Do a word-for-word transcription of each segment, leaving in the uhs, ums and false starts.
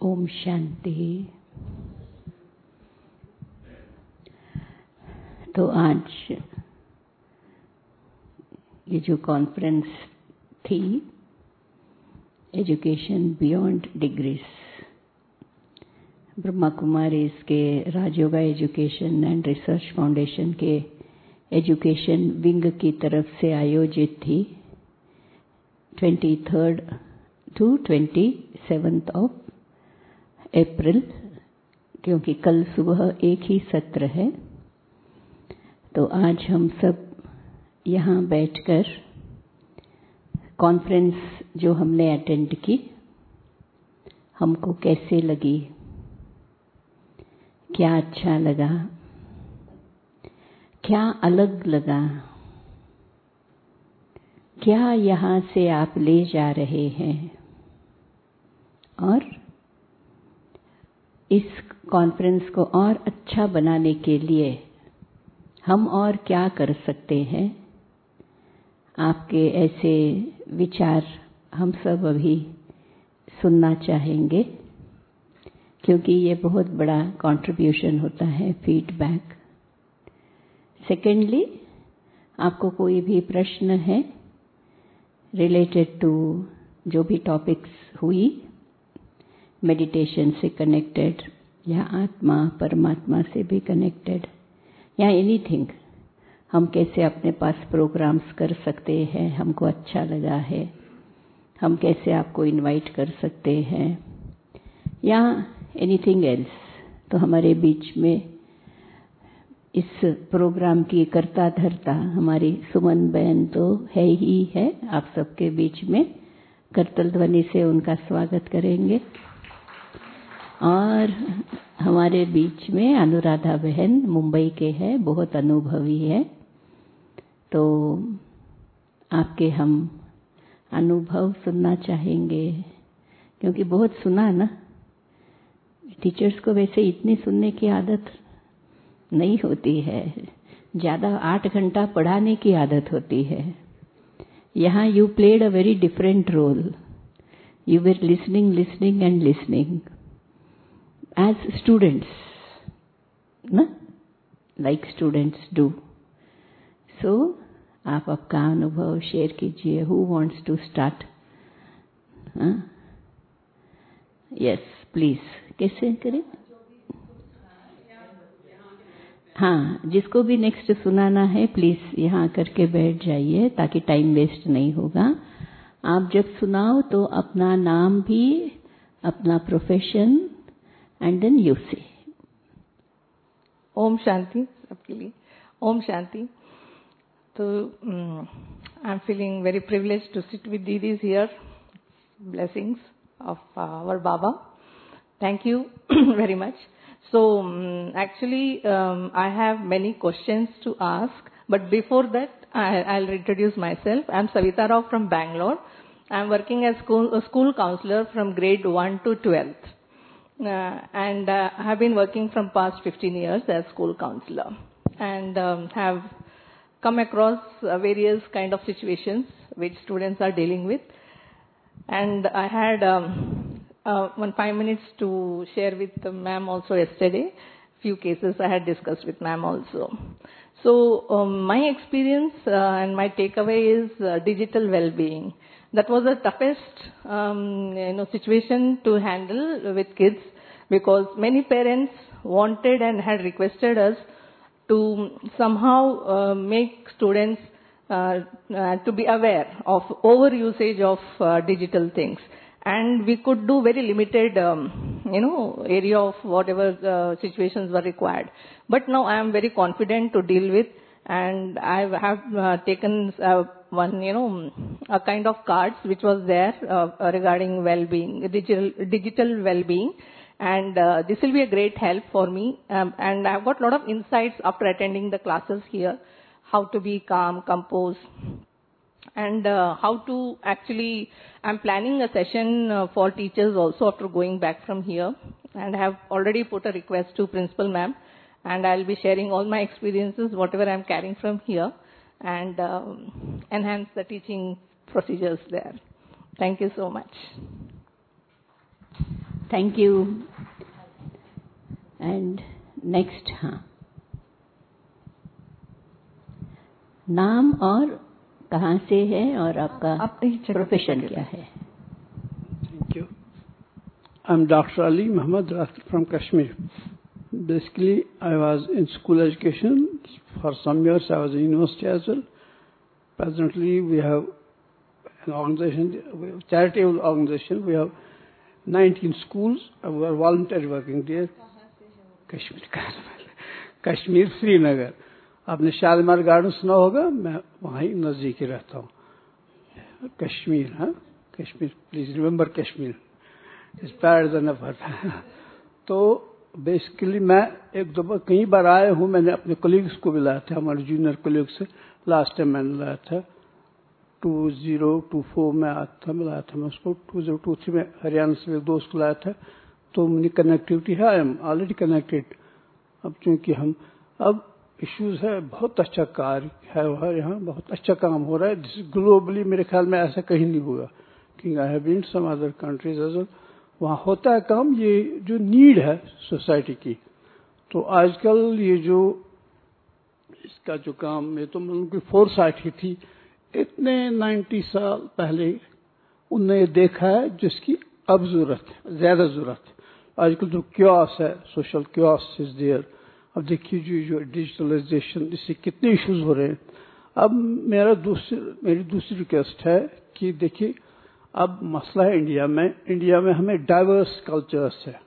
ओम शांति। तो आज ये जो कॉन्फ्रेंस थी, education beyond degrees, Brahma Kumaris के Rajyoga education and research foundation के एजुकेशन विंग की तरफ से आयोजित थी twenty third to twenty seventh of April, क्योंकि कल सुबह एक ही सत्र है। तो आज हम सब यहाँ बैठकर कॉन्फ्रेंस जो हमने अटेंड की, हमको कैसे लगी, क्या अच्छा लगा, क्या अलग लगा, क्या यहाँ से आप ले जा रहे हैं, और इस कॉन्फ्रेंस को और अच्छा बनाने के लिए हम और क्या कर सकते हैं। आपके ऐसे विचार हम सब अभी सुनना चाहेंगे, क्योंकि ये बहुत बड़ा कंट्रीब्यूशन होता है, फीडबैक। सेकेंडली, आपको कोई भी प्रश्न है रिलेटेड टू जो भी टॉपिक्स हुई, मेडिटेशन से कनेक्टेड या आत्मा परमात्मा से भी कनेक्टेड या एनीथिंग, हम कैसे अपने पास प्रोग्राम्स कर सकते हैं, हमको अच्छा लगा है, हम कैसे आपको इनवाइट कर सकते हैं या एनीथिंग एल्स। तो हमारे बीच में इस प्रोग्राम की कर्ता धर्ता हमारी सुमन बहन तो है ही है, आप सबके बीच में करतल ध्वनि से उनका स्वागत करेंगे। और हमारे बीच में अनुराधा बहन मुंबई के हैं, बहुत अनुभवी है, तो आपके हम अनुभव सुनना चाहेंगे, क्योंकि बहुत सुना ना, टीचर्स को वैसे इतनी सुनने की आदत नहीं होती है, ज़्यादा आठ घंटा पढ़ाने की आदत होती है। यहाँ you played a very different role, you were listening listening and listening as students, ना, like students do. So, आप आपका अनुभव शेयर कीजिए। Who wants to start? हाँ, yes, please. कैसे करें? हाँ, जिसको भी नेक्स्ट सुनाना है प्लीज यहाँ करके बैठ जाइए, ताकि टाइम वेस्ट नहीं होगा। आप जब सुनाओ तो अपना नाम भी, अपना profession and then you say. Om Shanti सबके लिए। ओम शांति। तो I am feeling very privileged to sit with didis here. Blessings of our Baba, thank you very much. So actually I have many questions to ask, but before that I will introduce myself. I am Savita Rao from Bangalore. I am working as school counsellor from grade one to twelfth. Uh, and uh, I have been working from past fifteen years as school counselor, and um, have come across uh, various kind of situations which students are dealing with. And I had um, uh, one five minutes to share with the ma'am also yesterday. Few cases I had discussed with ma'am also. So um, my experience uh, and my takeaway is uh, digital well-being. That was the toughest um, you know, situation to handle with kids, because many parents wanted and had requested us to somehow uh, make students uh, uh, to be aware of over-usage of uh, digital things. And we could do very limited, um, you know, area of whatever uh, situations were required. But now I am very confident to deal with, and I have uh, taken uh, one, you know, a kind of cards which was there uh, regarding well-being, digital, digital well-being. And uh, this will be a great help for me. Um, and I've got a lot of insights after attending the classes here, how to be calm, composed, and uh, how to actually, I'm planning a session uh, for teachers also after going back from here. And I have already put a request to Principal Ma'am, and I'll be sharing all my experiences, whatever I'm carrying from here, and um, enhance the teaching procedures there. Thank you so much. Thank you. And next, हाँ, नाम और कहाँ से है और आपका profession क्या है? Thank you. I'm Doctor Ali Muhammad Rafi from Kashmir. Basically, I was in school education. For some years, I was in university as well. Presently, we have an organization, charitable organization. We have nineteen schools. We are voluntarily working there. Kashmir, Kashmir, Srinagar. आपने Shalimar garden सुना होगा, मैं वहीं नजदीक ही रहता हूँ। कश्मीर, हाँ, Kashmir, please remember Kashmir is pair then तो बेसिकली मैं एक दो बार कई बार आया हूँ। मैंने अपने कोलीग्स को भी लाया था, हमारे जूनियर कोलीग्स से। लास्ट टाइम मैंने लाया था टू जीरो टू फोर में आया था, मैं लाया था मैं उसको टू जीरो टू थ्री में हरियाणा से एक दोस्त को लाया था। तो मेरी कनेक्टिविटी है, आई एम ऑलरेडी कनेक्टेड। अब चूंकि हम अब इश्यूज है, बहुत अच्छा कार्य है वहाँ, यहाँ बहुत अच्छा काम हो रहा है। ग्लोबली मेरे ख्याल में ऐसा कहीं नहीं होगा, क्योंकि I have been some other countries as well. वहाँ होता है काम, ये जो नीड है सोसाइटी की। तो आजकल ये जो इसका जो काम, ये तो उनकी फोरसाइट ही थी। इतने नब्बे साल पहले उनने ये देखा है जिसकी अब जरूरत है, ज्यादा जरूरत है। आजकल जो क्योस है, सोशल क्योस इज देयर। अब देखिए जो जो डिजिटलाइजेशन, इससे कितने इश्यूज हो रहे हैं। अब मेरा दूसरी मेरी दूसरी रिक्वेस्ट है कि देखिए, अब मसला है इंडिया में, इंडिया में हमें डाइवर्स कल्चर्स है,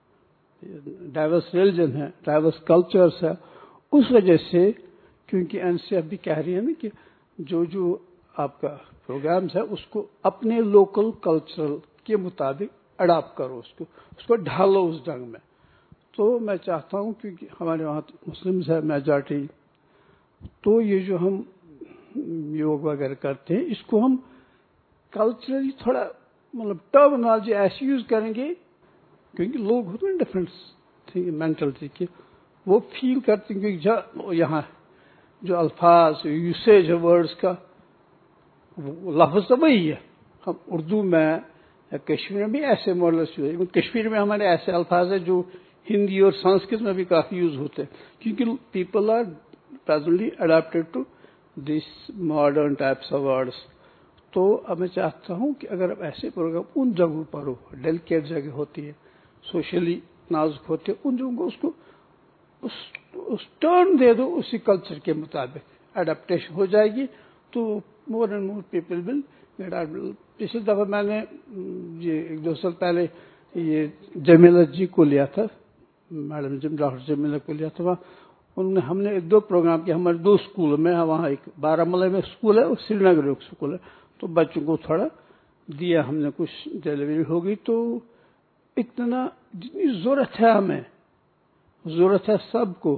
डाइवर्स रिलीजन है, डाइवर्स कल्चर्स है। उस वजह से, क्योंकि एनसीएफ भी कह रही है ना कि जो जो आपका प्रोग्राम्स है उसको अपने लोकल कल्चरल के मुताबिक अडॉप्ट करो, उसको उसको ढालो उस ढंग में। तो मैं चाहता हूं, क्योंकि हमारे वहाँ मुस्लिम्स है मेजॉरिटी, तो ये जो हम योग वगैरह करते हैं इसको हम कल्चरली थोड़ा मतलब टर्मिनोलॉजी ऐसी यूज करेंगे, क्योंकि लोग होते हैं डिफरेंट थिंग मेंटलिटी के, वो फील करते हैं कि यहाँ जो अल्फाज यूसेज है वर्ड्स का, लफ्ज तो वही है। हम उर्दू में या कश्मीर में भी ऐसे मॉडल्स यूज है। कश्मीर में हमारे ऐसे अल्फाज है जो हिंदी और संस्कृत में भी काफी यूज होते हैं, क्योंकि people are presently adapted to this modern types of words. तो अब मैं चाहता हूं कि अगर अब ऐसे प्रोग्राम उन जगहों पर हो, डेलिकेट जगह होती है, सोशली नाजुक होती है, उन जगहों को उसको उस, उस टर्न दे दो, उसी कल्चर के मुताबिक अडेप्टेशन हो जाएगी। तो more and more people will get adapted. पिछली दफा मैंने ये एक दो साल पहले ये जमीला जी को लिया था, मैडम जिम डॉक्टर जमीला को लिया था। वहाँ उन्होंने हमने एक दो प्रोग्राम किया हमारे दो स्कूल में। वहाँ एक बारामूला में स्कूल है और श्रीनगर एक स्कूल है। तो बच्चों को थोड़ा दिया हमने, कुछ डिलीवरी हो गई। तो इतना जितनी जरूरत है, हमें जरूरत है सबको,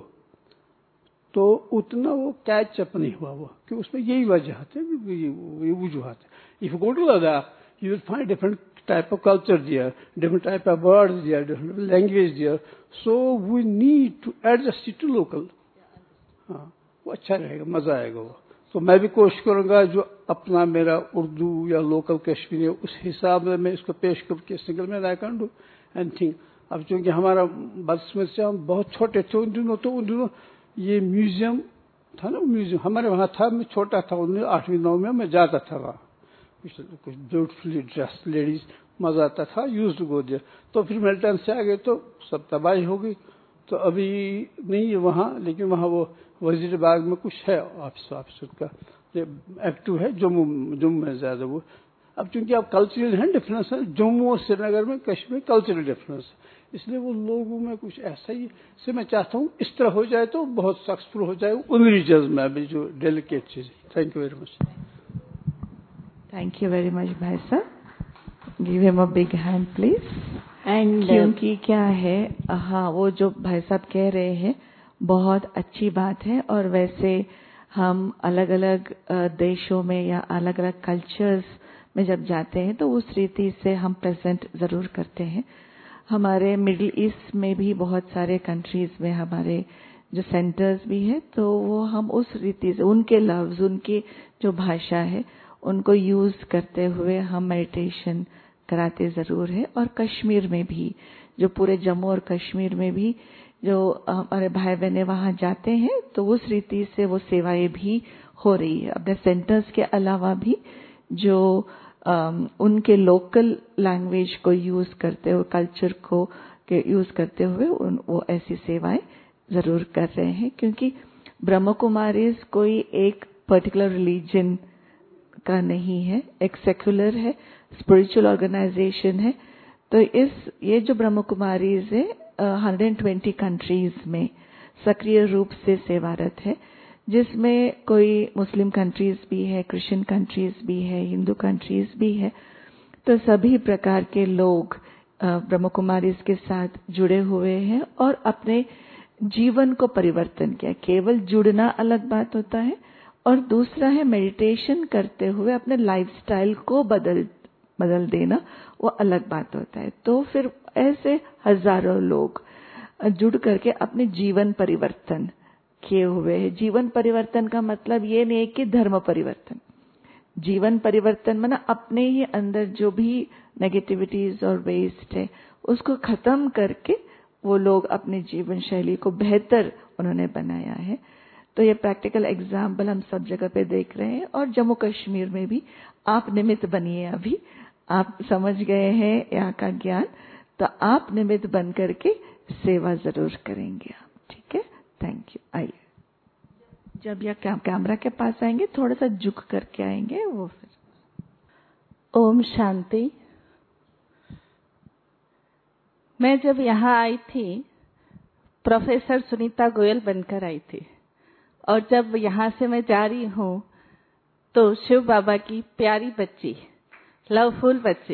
तो उतना वो कैच अप नहीं हुआ वो, कि उसमें यही वजह है, ये वजूहत है। If you go to Ladakh you will find different type of culture there, different type of words there, different language there. So we need to adjust it to local. हाँ, वो अच्छा रहेगा, मजा आएगा वो। तो मैं भी कोशिश करूंगा जो अपना मेरा उर्दू या लोकल कश्मीरी है उस हिसाब में मैं इसको पेश करके सिंगल में आई कैन डू एनीथिंग। अब चूंकि हमारा बचपन से हम बहुत छोटे थे उन दिनों, तो उन दिनों ये म्यूजियम था ना, म्यूजियम हमारे वहाँ था। मैं छोटा था, उन आठवीं नौवीं में मैं जाता था वहाँ, कुछ ब्यूटीफुली ड्रेस लेडीज, मजा आता था, यूज टू गो देयर। तो फिर मिल्टन से आ गए तो सब तबाही हो गई। तो अभी नहीं है वहाँ, लेकिन वहाँ वो वजीर बाग में कुछ है ऑफिस ऑफिस का एक्टिव है, जम्मू जम्मू में ज्यादा वो। अब चूंकि अब कल्चरल है डिफरेंस है, जम्मू और श्रीनगर में कश्मीर कल्चरल डिफरेंस है, इसलिए वो लोगों में कुछ ऐसा ही से मैं चाहता हूँ इस तरह हो जाए तो बहुत सक्सेसफुल हो जाए उन रीजन में अभी जो डेलिकेट चीज। Thank you very much. Thank you very much भाई साहब, give him a big hand please. And क्योंकि क्या है, हाँ, वो जो भाई साहब कह रहे हैं बहुत अच्छी बात है। और वैसे हम अलग अलग देशों में या अलग अलग कल्चर्स में जब जाते हैं तो उस रीति से हम प्रेजेंट जरूर करते हैं। हमारे मिडिल ईस्ट में भी बहुत सारे कंट्रीज में हमारे जो सेंटर्स भी है, तो वो हम उस रीति से उनके लफ्ज, उनकी जो भाषा है उनको यूज करते हुए हम मेडिटेशन कराते ज़रूर है। और कश्मीर में भी, जो पूरे जम्मू और कश्मीर में भी जो हमारे भाई बहने वहाँ जाते हैं, तो उस रीति से वो सेवाएं भी हो रही है। अपने सेंटर्स के अलावा भी जो um, उनके लोकल लैंग्वेज को यूज़ करते हुए, कल्चर को के यूज़ करते हुए उन वो ऐसी सेवाएं ज़रूर कर रहे हैं। क्योंकि ब्रह्म कुमारीज कोई एक पर्टिकुलर रिलीजन का नहीं है, एक सेक्युलर है, स्पिरिचुअल ऑर्गेनाइजेशन है। तो इस ये जो ब्रह्म कुमारीज है हंड्रेड एंड ट्वेंटी कंट्रीज में सक्रिय रूप से सेवारत है, जिसमें कोई मुस्लिम कंट्रीज भी है, क्रिश्चियन कंट्रीज भी है, हिंदू कंट्रीज भी है। तो सभी प्रकार के लोग ब्रह्म कुमारीज के साथ जुड़े हुए हैं और अपने जीवन को परिवर्तन किया। केवल जुड़ना अलग बात होता है, और दूसरा है मेडिटेशन करते हुए अपने लाइफस्टाइल को बदल बदल देना, वो अलग बात होता है। तो फिर ऐसे हजारों लोग जुड़ करके अपने जीवन परिवर्तन किए हुए हैं। जीवन परिवर्तन का मतलब ये नहीं है कि धर्म परिवर्तन, जीवन परिवर्तन माना अपने ही अंदर जो भी नेगेटिविटीज और वेस्ट है उसको खत्म करके वो लोग अपने जीवन शैली को बेहतर उन्होंने बनाया है। तो ये प्रैक्टिकल एग्जाम्पल हम सब जगह पे देख रहे हैं। और जम्मू कश्मीर में भी आप निमित्त बनिए। अभी आप समझ गए हैं यहाँ का ज्ञान, तो आप निमित्त बन करके सेवा जरूर करेंगे आप। ठीक है, थैंक यू। आइए, जब यह कैमरा के पास आएंगे थोड़ा सा झुक करके आएंगे वो फिर। ओम शांति। मैं जब यहाँ आई थी प्रोफेसर सुनीता गोयल बनकर आई थी, और जब यहाँ से मैं जा रही हूँ तो शिव बाबा की प्यारी बच्ची, लवफुल बच्ची,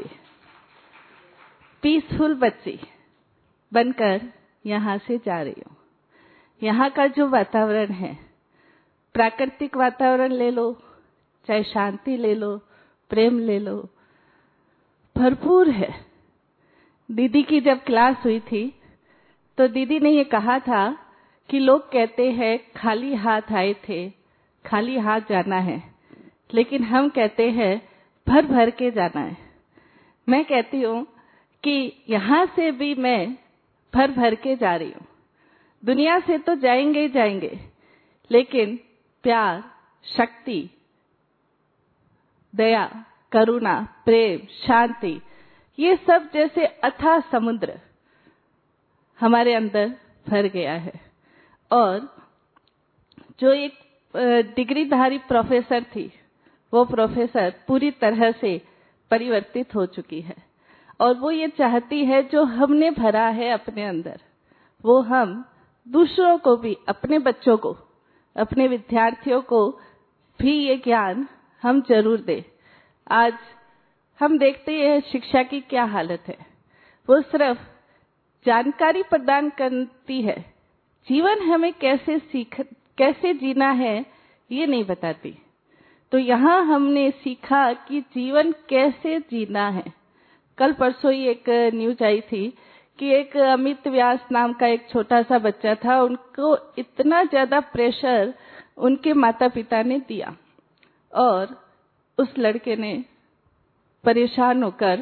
पीसफुल बच्ची बनकर यहाँ से जा रही हूँ। यहाँ का जो वातावरण है, प्राकृतिक वातावरण ले लो, चाहे शांति ले लो, प्रेम ले लो, भरपूर है। दीदी की जब क्लास हुई थी तो दीदी ने ये कहा था कि लोग कहते हैं खाली हाथ आए थे, खाली हाथ जाना है, लेकिन हम कहते हैं भर भर के जाना है। मैं कहती हूँ कि यहाँ से भी मैं भर भर के जा रही हूँ। दुनिया से तो जाएंगे ही जाएंगे, लेकिन प्यार, शक्ति, दया, करुणा, प्रेम, शांति, ये सब जैसे अथाह समुद्र हमारे अंदर भर गया है। और जो एक डिग्रीधारी प्रोफेसर थी, वो प्रोफेसर पूरी तरह से परिवर्तित हो चुकी है, और वो ये चाहती है जो हमने भरा है अपने अंदर, वो हम दूसरों को भी, अपने बच्चों को, अपने विद्यार्थियों को भी ये ज्ञान हम जरूर दें। आज हम देखते हैं शिक्षा की क्या हालत है। वो सिर्फ जानकारी प्रदान करती है, जीवन हमें कैसे सीख कैसे जीना है ये नहीं बताती। तो यहाँ हमने सीखा कि जीवन कैसे जीना है। कल परसों ही एक न्यूज आई थी कि एक अमित व्यास नाम का एक छोटा सा बच्चा था, उनको इतना ज्यादा प्रेशर उनके माता पिता ने दिया, और उस लड़के ने परेशान होकर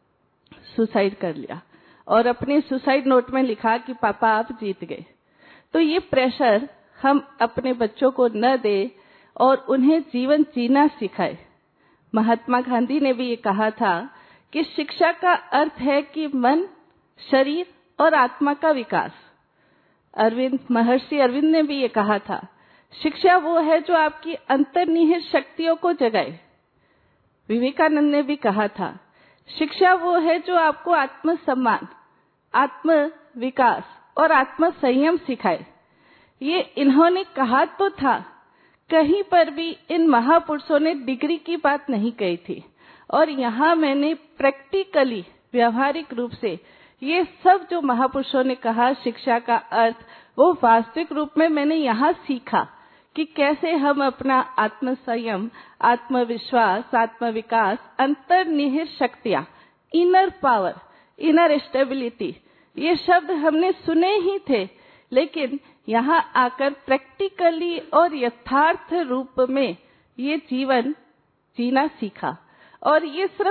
सुसाइड कर लिया, और अपने सुसाइड नोट में लिखा कि पापा आप जीत गए। तो ये प्रेशर हम अपने बच्चों को न दें और उन्हें जीवन जीना सिखाए। महात्मा गांधी ने भी ये कहा था कि शिक्षा का अर्थ है कि मन, शरीर और आत्मा का विकास। अरविंद महर्षि अरविंद ने भी ये कहा था, शिक्षा वो है जो आपकी अंतर्निहित शक्तियों को जगाए। विवेकानंद ने भी कहा था, शिक्षा वो है जो आपको आत्मसम्मान, आत्म विकास और आत्म संयम सिखाए। ये इन्होंने कहा तो था, कहीं पर भी इन महापुरुषों ने डिग्री की बात नहीं कही थी। और यहाँ मैंने प्रैक्टिकली, व्यवहारिक रूप से ये सब जो महापुरुषों ने कहा शिक्षा का अर्थ, वो वास्तविक रूप में मैंने यहाँ सीखा कि कैसे हम अपना आत्म संयम, आत्मविश्वास, आत्म विकास, अंतर्निहित शक्तियां, इनर पावर, इनर स्टेबिलिटी, ये शब्द हमने सुने ही थे, लेकिन यहाँ आकर प्रैक्टिकली और यथार्थ रूप में ये जीवन जीना सीखा। और ये सिर्फ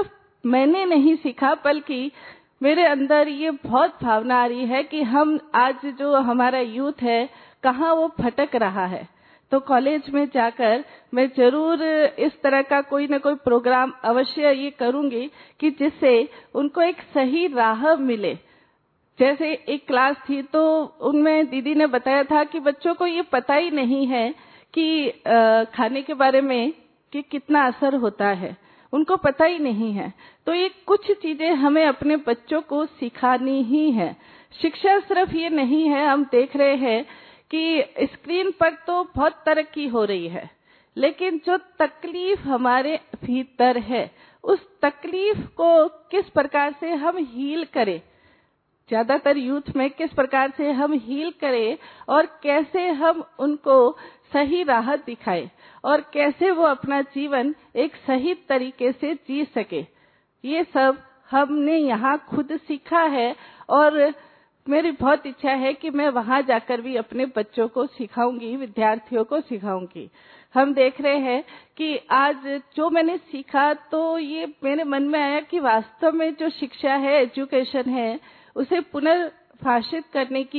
मैंने नहीं सीखा, बल्कि मेरे अंदर ये बहुत भावना आ रही है कि हम आज जो हमारा यूथ है कहाँ वो भटक रहा है। तो कॉलेज में जाकर मैं जरूर इस तरह का कोई ना कोई प्रोग्राम अवश्य ये करूंगी कि जिससे उनको एक सही राह मिले। जैसे एक क्लास थी तो उनमें दीदी ने बताया था कि बच्चों को ये पता ही नहीं है कि खाने के बारे में कि कितना असर होता है, उनको पता ही नहीं है। तो ये कुछ चीजें हमें अपने बच्चों को सिखानी ही है। शिक्षा सिर्फ ये नहीं है, हम देख रहे हैं कि स्क्रीन पर तो बहुत तरक्की हो रही है, लेकिन जो तकलीफ हमारे भीतर है उस तकलीफ को किस प्रकार से हम हील करें, ज्यादातर यूथ में किस प्रकार से हम हील करें और कैसे हम उनको सही राह दिखाएं और कैसे वो अपना जीवन एक सही तरीके से जी सके, ये सब हमने यहाँ खुद सीखा है। और मेरी बहुत इच्छा है कि मैं वहां जाकर भी अपने बच्चों को सिखाऊंगी, विद्यार्थियों को सिखाऊंगी। हम देख रहे हैं कि आज जो मैंने सीखा तो ये मेरे मन में आया कि वास्तव में जो शिक्षा है, एजुकेशन है, उसे पुनर्भाषित करने की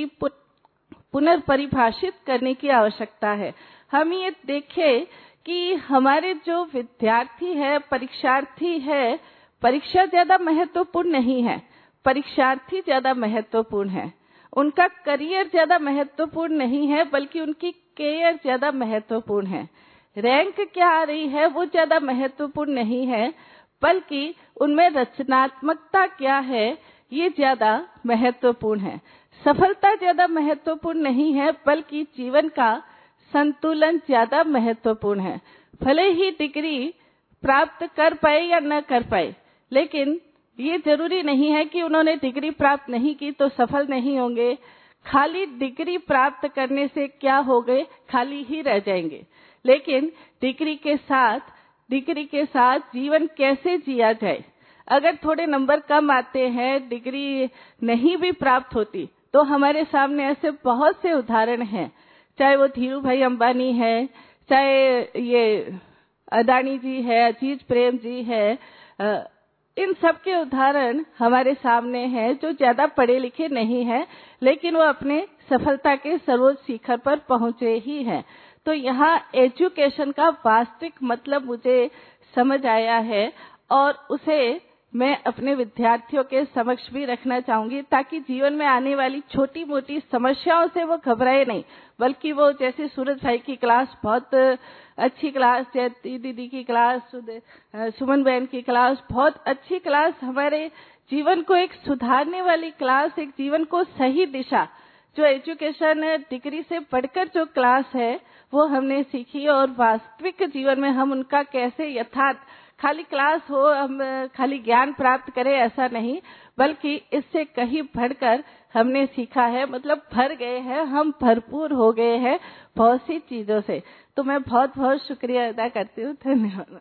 पुनर्परिभाषित करने की आवश्यकता है। हम ये देखें कि हमारे जो विद्यार्थी है, परीक्षार्थी है, परीक्षा ज्यादा महत्वपूर्ण नहीं है, परीक्षार्थी ज्यादा महत्वपूर्ण है। उनका करियर ज्यादा महत्वपूर्ण नहीं है, बल्कि उनकी केयर ज्यादा महत्वपूर्ण है। रैंक क्या आ रही है वो ज्यादा महत्वपूर्ण नहीं है, बल्कि उनमें रचनात्मकता क्या है ये ज्यादा महत्वपूर्ण है। सफलता ज्यादा महत्वपूर्ण नहीं है, बल्कि जीवन का संतुलन ज्यादा महत्वपूर्ण है। भले ही डिग्री प्राप्त कर पाए या न कर पाए, लेकिन ये जरूरी नहीं है कि उन्होंने डिग्री प्राप्त नहीं की तो सफल नहीं होंगे। खाली डिग्री प्राप्त करने से क्या हो गए, खाली ही रह जाएंगे। लेकिन डिग्री के साथ डिग्री के साथ जीवन कैसे जिया जाए। अगर थोड़े नंबर कम आते हैं, डिग्री नहीं भी प्राप्त होती, तो हमारे सामने ऐसे बहुत से उदाहरण हैं, चाहे वो धीरू भाई अंबानी है, चाहे ये अदानी जी है, अजीज प्रेम जी है, इन सब के उदाहरण हमारे सामने हैं जो ज्यादा पढ़े लिखे नहीं हैं, लेकिन वो अपने सफलता के सर्वोच्च शिखर पर पहुंचे ही हैं। तो यहाँ एजुकेशन का वास्तविक मतलब मुझे समझ आया है और उसे मैं अपने विद्यार्थियों के समक्ष भी रखना चाहूंगी, ताकि जीवन में आने वाली छोटी मोटी समस्याओं से वो घबराए नहीं, बल्कि वो जैसे सूरज भाई की क्लास बहुत अच्छी क्लास, जयती दीदी की क्लास, सुमन बहन की क्लास बहुत अच्छी क्लास, हमारे जीवन को एक सुधारने वाली क्लास, एक जीवन को सही दिशा, जो एजुकेशन डिग्री से बढ़कर जो क्लास है वो हमने सीखी। और वास्तविक जीवन में हम उनका कैसे यथार्थ, खाली क्लास हो, हम खाली ज्ञान प्राप्त करें ऐसा नहीं, बल्कि इससे कहीं बढ़कर हमने सीखा है, मतलब भर गए हैं, हम भरपूर हो गए हैं बहुत सी चीजों से। तो मैं बहुत बहुत शुक्रिया अदा करती हूँ। धन्यवाद।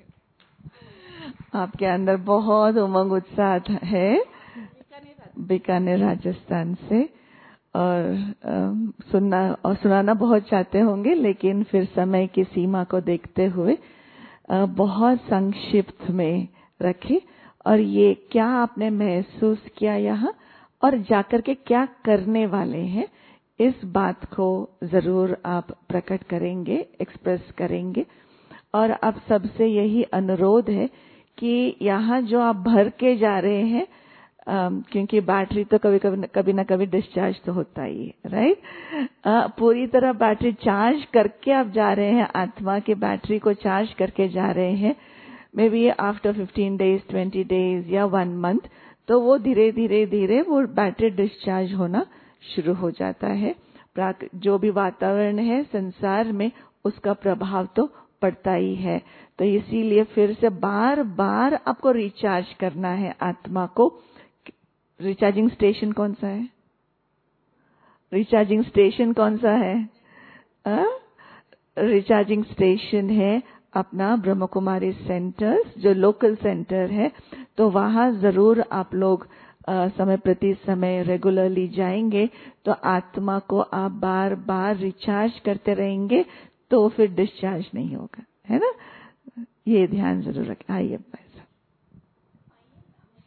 आपके अंदर बहुत उमंग उत्साह है, बीकानेर राजस्थान से, और आ, सुनना और सुनाना बहुत चाहते होंगे, लेकिन फिर समय की सीमा को देखते हुए आ, बहुत संक्षिप्त में रखे। और ये क्या आपने महसूस किया यहाँ और जाकर के क्या करने वाले हैं, इस बात को जरूर आप प्रकट करेंगे, एक्सप्रेस करेंगे। और अब सबसे यही अनुरोध है कि यहाँ जो आप भर के जा रहे हैं, Um, क्योंकि बैटरी तो कभी कभी कभी ना कभी डिस्चार्ज तो होता ही है, राइट। uh, पूरी तरह बैटरी चार्ज करके आप जा रहे हैं, आत्मा की बैटरी को चार्ज करके जा रहे हैं। Maybe after fifteen days, twenty days या वन मंथ, तो वो धीरे धीरे धीरे वो बैटरी डिस्चार्ज होना शुरू हो जाता है। जो भी वातावरण है संसार में, उसका प्रभाव तो पड़ता ही है। तो इसीलिए फिर से बार बार आपको रिचार्ज करना है आत्मा को। रिचार्जिंग स्टेशन कौन सा है? रिचार्जिंग स्टेशन कौन सा है? आ? रिचार्जिंग स्टेशन है अपना ब्रह्म कुमारी सेंटर्स, जो लोकल सेंटर है। तो वहां जरूर आप लोग आ, समय प्रति समय रेगुलरली जाएंगे, तो आत्मा को आप बार बार रिचार्ज करते रहेंगे, तो फिर डिस्चार्ज नहीं होगा, है ना। ये ध्यान जरूर रखें। आइए भाई साहब।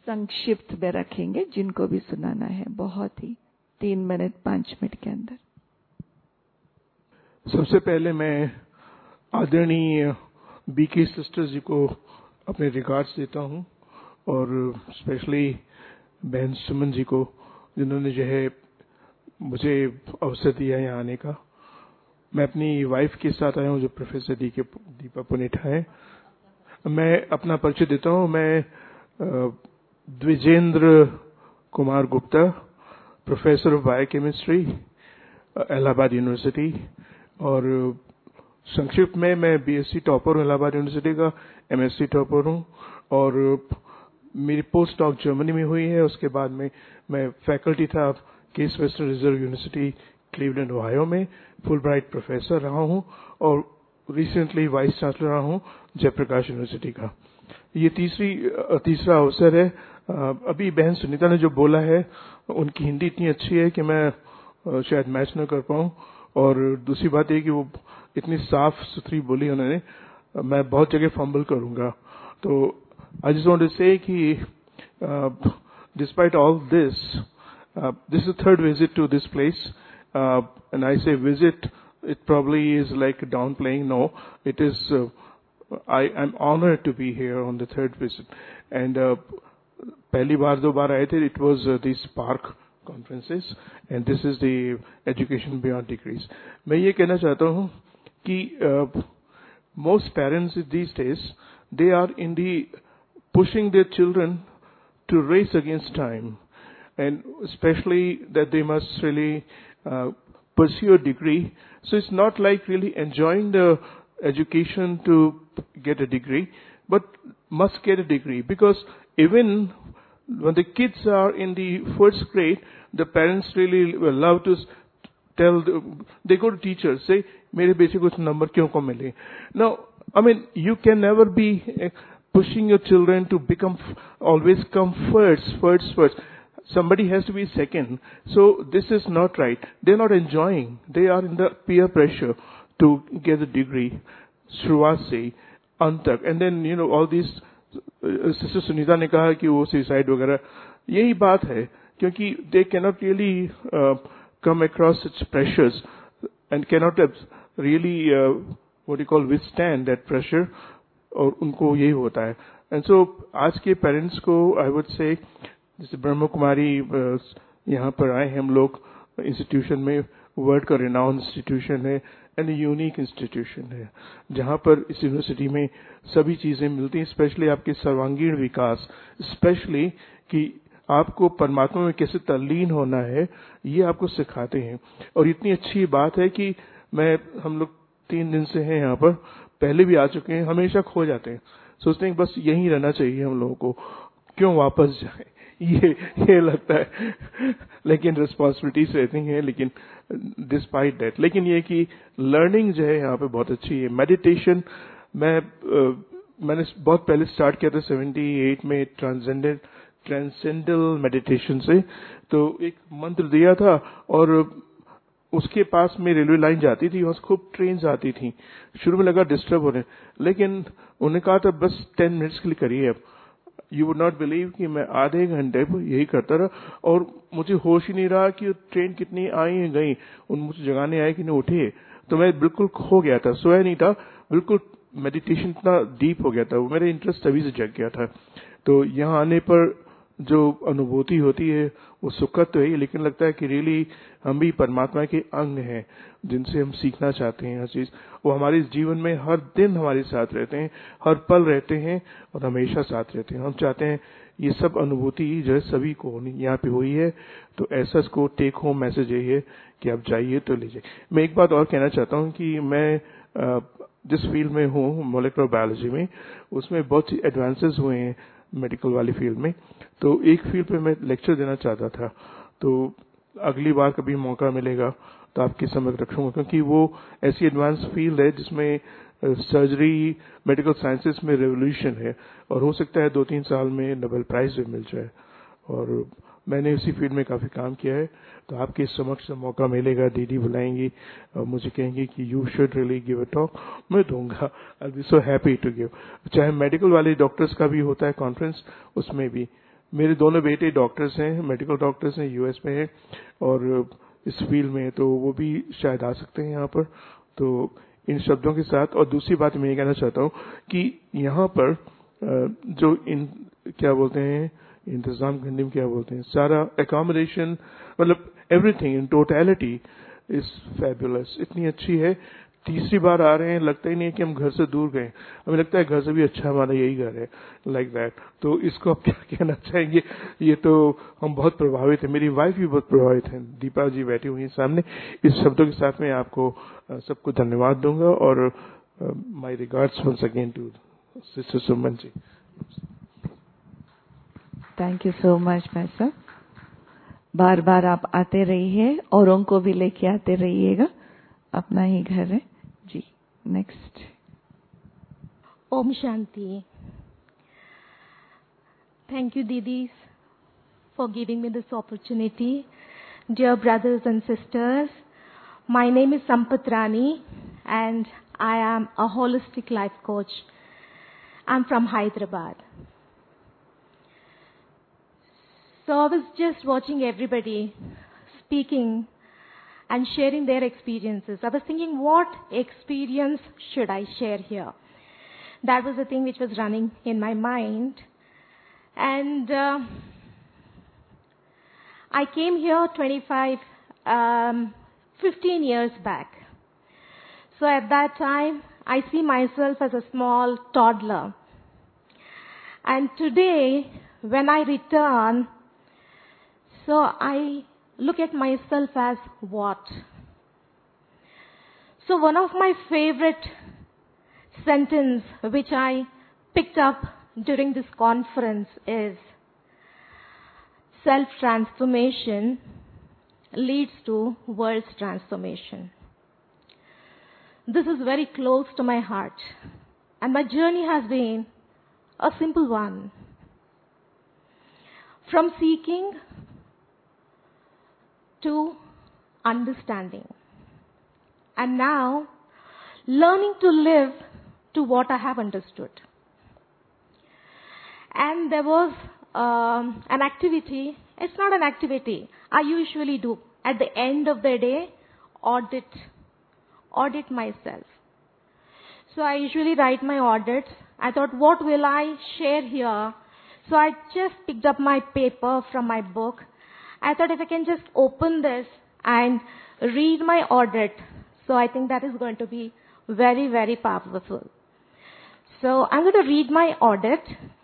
संक्षिप्त में रखेंगे, जिनको भी सुनाना है, बहुत ही तीन मिनट पांच मिनट के अंदर। सबसे पहले मैं आदरणीय बीके सिस्टर्स जी को अपने रिगार्ड्स देता हूं, और स्पेशली बहन सुमन जी को, जिन्होंने जो है मुझे अवसर दिया यहाँ आने का। मैं अपनी वाइफ के साथ आया हूँ, जो प्रोफेसर डी के दीपा पुनेठा है। मैं अपना परिचय देता हूँ। मैं Dwijendra Kumar Gupta, professor of biochemistry, Allahabad university, और संक्षिप्त में मैं बीएससी टॉपर हूँ इलाहाबाद यूनिवर्सिटी का, एमएससी टॉपर हूँ, और मेरी पोस्ट डॉक जर्मनी में हुई है। उसके बाद में मैं फैकल्टी था Case Western Reserve University Cleveland Ohio में, फुल ब्राइट प्रोफेसर रहा हूँ, और रिसेंटली वाइस चांसलर रहा हूँ जयप्रकाश यूनिवर्सिटी का। ये तीसरी तीसरा अवसर है। अभी बहन सुनीता ने जो बोला है, उनकी हिंदी इतनी अच्छी है कि मैं शायद मैच न कर पाऊँ, और दूसरी बात ये कि वो इतनी साफ सुथरी बोली उन्होंने, मैं बहुत जगह फंबल करूंगा। तो I just want to say कि despite all this, this is third visit to this place, and I say visit, it probably is like downplaying. No, it is, uh, I am honored to be here on the third visit. And uh, पहली बार दो बार आए थे, it was uh, the Spark conferences, and this is the Education Beyond Degrees. मैं ये कहना चाहता हूँ कि uh, most parents these days, they are in the pushing their children to race against time, and especially that they must really uh, pursue a degree. So it's not like really enjoying the education to get a degree, but must get a degree, because even when the kids are in the first grade, the parents really love to tell, the, they go to teachers, say, mere beche kuch number kyun ko mile. Now, I mean, you can never be pushing your children to become, always come first, first, first. Somebody has to be second. So this is not right. They're not enjoying. They are in the peer pressure to get a degree. शुरुआत से अंत तक. And then, you know, all these, sister Sunita ने कहा कि वो suicide वगैरह, यही बात है, क्योंकि they cannot really uh, come across such pressures and cannot really, uh, what you call, withstand that pressure, और उनको यही होता है. And so आज के पेरेंट्स को I would say, जैसे ब्रह्म कुमारी यहाँ पर आए हैं हम लोग इंस्टीट्यूशन में, वर्ल्ड का रिनाउंड इंस्टीट्यूशन है एंड यूनिक इंस्टीट्यूशन है, जहाँ पर इस यूनिवर्सिटी में सभी चीजें मिलती हैं, स्पेशली आपके सर्वांगीण विकास, स्पेशली कि आपको परमात्मा में कैसे तल्लीन होना है, ये आपको सिखाते हैं. और इतनी अच्छी बात है कि मैं हम लोग तीन दिन से हैं यहाँ पर, पहले भी आ चुके हैं, हमेशा खो जाते हैं, सोचते हैं बस यहीं रहना चाहिए हम लोगों को, क्यों वापस जाए, ये ये लगता है. लेकिन रिस्पॉन्सिबिलिटीज रहती हैं, लेकिन डिस्पाइट दैट, लेकिन ये कि लर्निंग जो है यहाँ पे बहुत अच्छी है. मेडिटेशन मैं uh, मैंने बहुत पहले स्टार्ट किया था अठहत्तर में ट्रांसेंडेंट ट्रांसेंडल मेडिटेशन से. तो एक मंत्र दिया था और उसके पास में रेलवे लाइन जाती थी, वहां खूब ट्रेन आती थी. शुरू में लगा डिस्टर्ब होने, लेकिन उन्होंने कहा था बस टेन मिनट्स के लिए करिए. अब यू वुड नॉट बिलीव कि मैं आधे घंटे यही करता रहा और मुझे होश ही नहीं रहा कि ट्रेन कितनी आई है गई, उन मुझे जगाने आए कि नहीं उठे. तो मैं बिल्कुल खो गया था, सोया नहीं था, बिल्कुल मेडिटेशन इतना डीप हो गया था, वो मेरा इंटरेस्ट तभी से जग गया था. तो यहाँ आने पर जो अनुभूति होती है वो सुखद तो है, लेकिन लगता है कि रियली हम भी परमात्मा के अंग हैं जिनसे हम सीखना चाहते हैं हर चीज. वो हमारे जीवन में हर दिन हमारे साथ रहते हैं, हर पल रहते हैं और हमेशा साथ रहते हैं. हम चाहते हैं ये सब अनुभूति जो है सभी को यहाँ पे हुई है. तो ऐसा इसको टेक होम मैसेज यही है कि आप जाइए तो लीजिए. मैं एक बात और कहना चाहता हूँ कि मैं जिस फील्ड में हूँ मॉलिक्यूलर बायोलॉजी में, उसमें बहुत सी एडवांसेस हुए हैं मेडिकल वाली फील्ड में. तो एक फील्ड पे मैं लेक्चर देना चाहता था, तो अगली बार कभी मौका मिलेगा तो आपके समक्ष रखूंगा, क्योंकि वो ऐसी एडवांस फील्ड है जिसमें सर्जरी मेडिकल साइंसेस में रेवोल्यूशन है और हो सकता है दो तीन साल में नोबेल प्राइज भी मिल जाए. और मैंने उसी फील्ड में काफी काम किया है, तो आपके समक्ष मौका मिलेगा, दीदी बुलाएंगी और मुझे कहेंगे कि you should really give a talk, मैं दूंगा. I be so happy to give. चाहे मेडिकल वाले डॉक्टर्स का भी होता है कॉन्फ्रेंस, उसमें भी मेरे दोनों बेटे डॉक्टर्स हैं, मेडिकल डॉक्टर्स हैं, यूएस में हैं और इस फील्ड में, तो वो भी शायद आ सकते हैं यहाँ पर। तो इन शब्दों के साथ, और दूसरी बात मैं ये कहना चाहता हूँ कि यहाँ पर जो इन क्या बोलते हैं इंतजाम करने में क्या बोलते हैं, सारा एकोमोडेशन, मतलब everything in totality is fabulous, इतनी अच्छी है। तीसरी बार आ रहे हैं, लगता ही नहीं है कि हम घर से दूर गए, हमें लगता है घर से भी अच्छा हमारा यही घर है, लाइक दैट। तो इसको आप क्या कहना चाहेंगे? ये तो हम बहुत प्रभावित हैं, मेरी वाइफ भी बहुत प्रभावित है, दीपा जी बैठी हुई सामने। इस शब्दों के साथ मैं आपको सबको धन्यवाद दूंगा और my regards once again to sister Suman ji. Thank you so much भाई साहब। बार बार आप आते रहिए, औरों को भी लेके आते रहिएगा, अपना ही घर है जी। Next. Om Shanti. Thank you, Didis, for giving me this opportunity. Dear brothers and sisters, my name is Sampath Rani and I am a holistic life coach. I'm from Hyderabad. So I was just watching everybody speaking and sharing their experiences. I was thinking, what experience should I share here? That was the thing which was running in my mind. And uh, I came here twenty-five, um, fifteen years back. So at that time, I see myself as a small toddler. And today, when I return, so I look at myself as what? So one of my favorite sentence which I picked up during this conference is, self-transformation leads to world's transformation. This is very close to my heart, and my journey has been a simple one. From seeking to understanding, and now learning to live to what I have understood. And there was um, an activity, it's not an activity, I usually do at the end of the day, audit, audit myself. So I usually write my audits. I thought, what will I share here? So I just picked up my paper from my book. I thought if I can just open this and read my audit, so I think that is going to be very, very powerful. So I'm going to read my audit.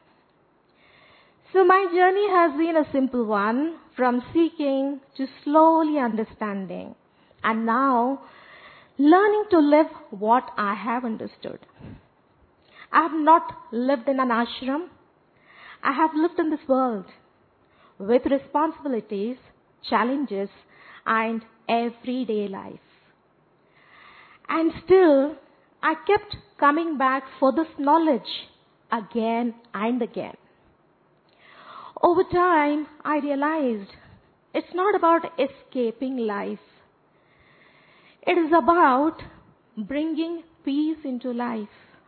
So my journey has been a simple one, from seeking to slowly understanding, and now learning to live what I have understood. I have not lived in an ashram. I have lived in this world with responsibilities, challenges, and everyday life. And still, I kept coming back for this knowledge again and again. Over time, I realized it's not about escaping life. It is about bringing peace into life.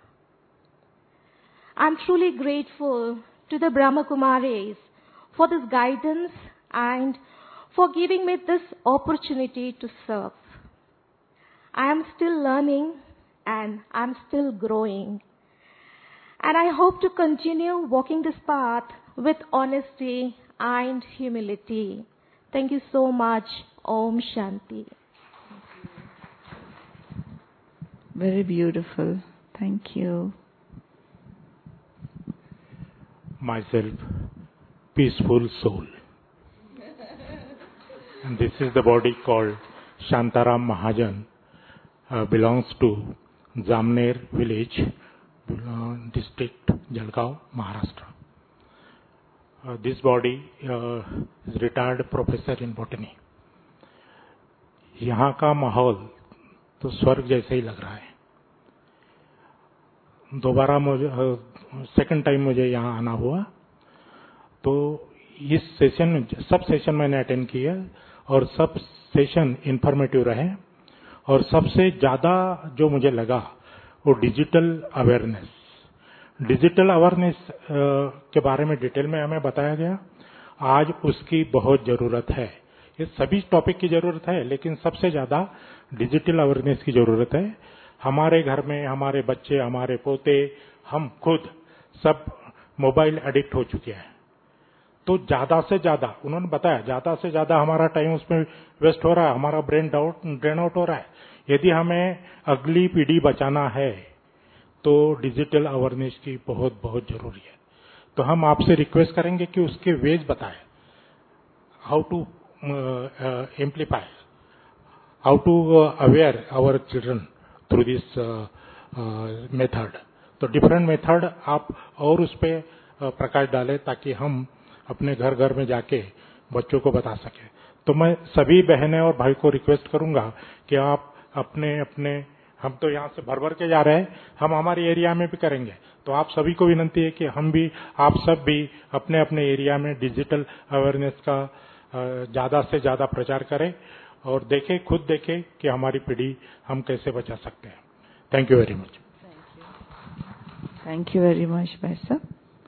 I'm truly grateful to the Brahma Kumaris for this guidance and for giving me this opportunity to serve. I am still learning and I'm still growing. And I hope to continue walking this path with honesty and humility. Thank you so much. Om Shanti. Very beautiful. Thank you. Myself, peaceful soul. And this is the body called Shantaram Mahajan, uh, belongs to Jamner village, uh, district, Jalgaon, Maharashtra. Uh, this body uh, is retired professor in botany. यहाँ का माहौल तो स्वर्ग जैसे ही लग रहा है. दोबारा मुझे सेकंड टाइम मुझे यहाँ आना हुआ, तो इस सेशन में सब सेशन मैंने अटेंड किया और सब सेशन इंफॉर्मेटिव रहे. और सबसे ज्यादा जो मुझे लगा वो डिजिटल अवेयरनेस, डिजिटल अवेयरनेस के बारे में डिटेल में हमें बताया गया। आज उसकी बहुत जरूरत है। ये सभी टॉपिक की जरूरत है, लेकिन सबसे ज्यादा डिजिटल अवेयरनेस की जरूरत है। हमारे घर में हमारे बच्चे, हमारे पोते, हम खुद सब मोबाइल एडिक्ट हो चुके हैं। तो ज्यादा से ज्यादा, उन्होंने बताया, ज्यादा से ज्यादा हमारा टाइम उसमें वेस्ट हो रहा है, हमारा ब्रेन डाउट ड्रेन आउट हो रहा है। यदि हमें अगली पीढ़ी बचाना है तो डिजिटल अवेयरनेस की बहुत बहुत जरूरी है। तो हम आपसे रिक्वेस्ट करेंगे कि उसके वेज बताएं, how to amplify, how to aware our children through this method. तो डिफरेंट मेथड आप और उस पर uh, प्रकाश डालें ताकि हम अपने घर घर में जाके बच्चों को बता सके। तो मैं सभी बहनें और भाई को रिक्वेस्ट करूंगा कि आप अपने अपने, हम तो यहाँ से भर भर के जा रहे हैं, हम हमारे एरिया में भी करेंगे। तो आप सभी को विनती है कि हम भी, आप सब भी अपने अपने एरिया में डिजिटल अवेयरनेस का ज्यादा से ज्यादा प्रचार करें और देखें, खुद देखें कि हमारी पीढ़ी हम कैसे बचा सकते हैं। Thank you very much. Thank you very much भाई साहब।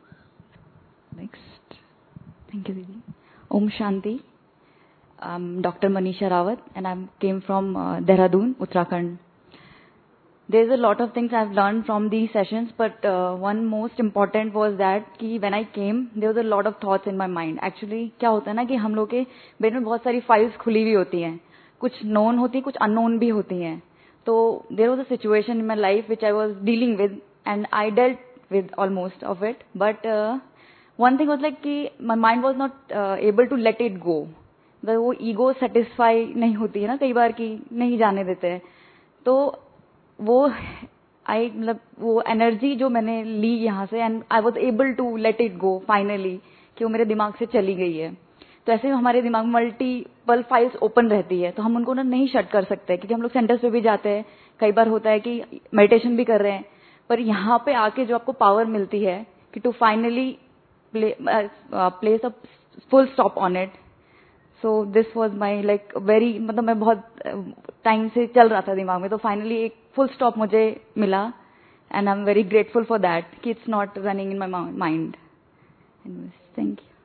Next. Thank you, Didi. Om Shanti. I'm Doctor Manisha Rawat, and I came from uh, Dehradun, Uttarakhand. There's a lot of things I've learned from these sessions, but uh, one most important was that कि when I came, there was a lot of thoughts in my mind. Actually, क्या होता है ना कि हम लोग के brain में बहुत सारी फाइल्स खुली हुई होती हैं, कुछ नोन होती हैं, कुछ अननोन भी होती हैं। तो there was a situation in my life which I was dealing with, and I dealt with almost of it, but uh, one thing was like कि my mind was not uh, able to let it go. वो ego satisfy नहीं होती है ना कई बार कि नहीं जाने देते हैं। तो वो आई मतलब वो एनर्जी जो मैंने ली यहाँ से, and I was able to let it go finally, कि वो मेरे दिमाग से चली गई है। तो ऐसे हमारे दिमाग में मल्टीपल फाइल्स ओपन रहती है, तो हम उनको ना नहीं शट कर सकते, क्योंकि हम लोग सेंटर्स पे भी जाते हैं, कई बार होता है कि मेडिटेशन भी कर रहे हैं, पर यहाँ पे आके जो आपको पावर मिलती है कि to finally place a full stop on it. So this was my like very, मतलब मैं बहुत टाइम से चल रहा था दिमाग में, तो फाइनली एक फुल स्टॉप मुझे मिला, and I am very grateful for that कि it's not running in my mind. Thank you.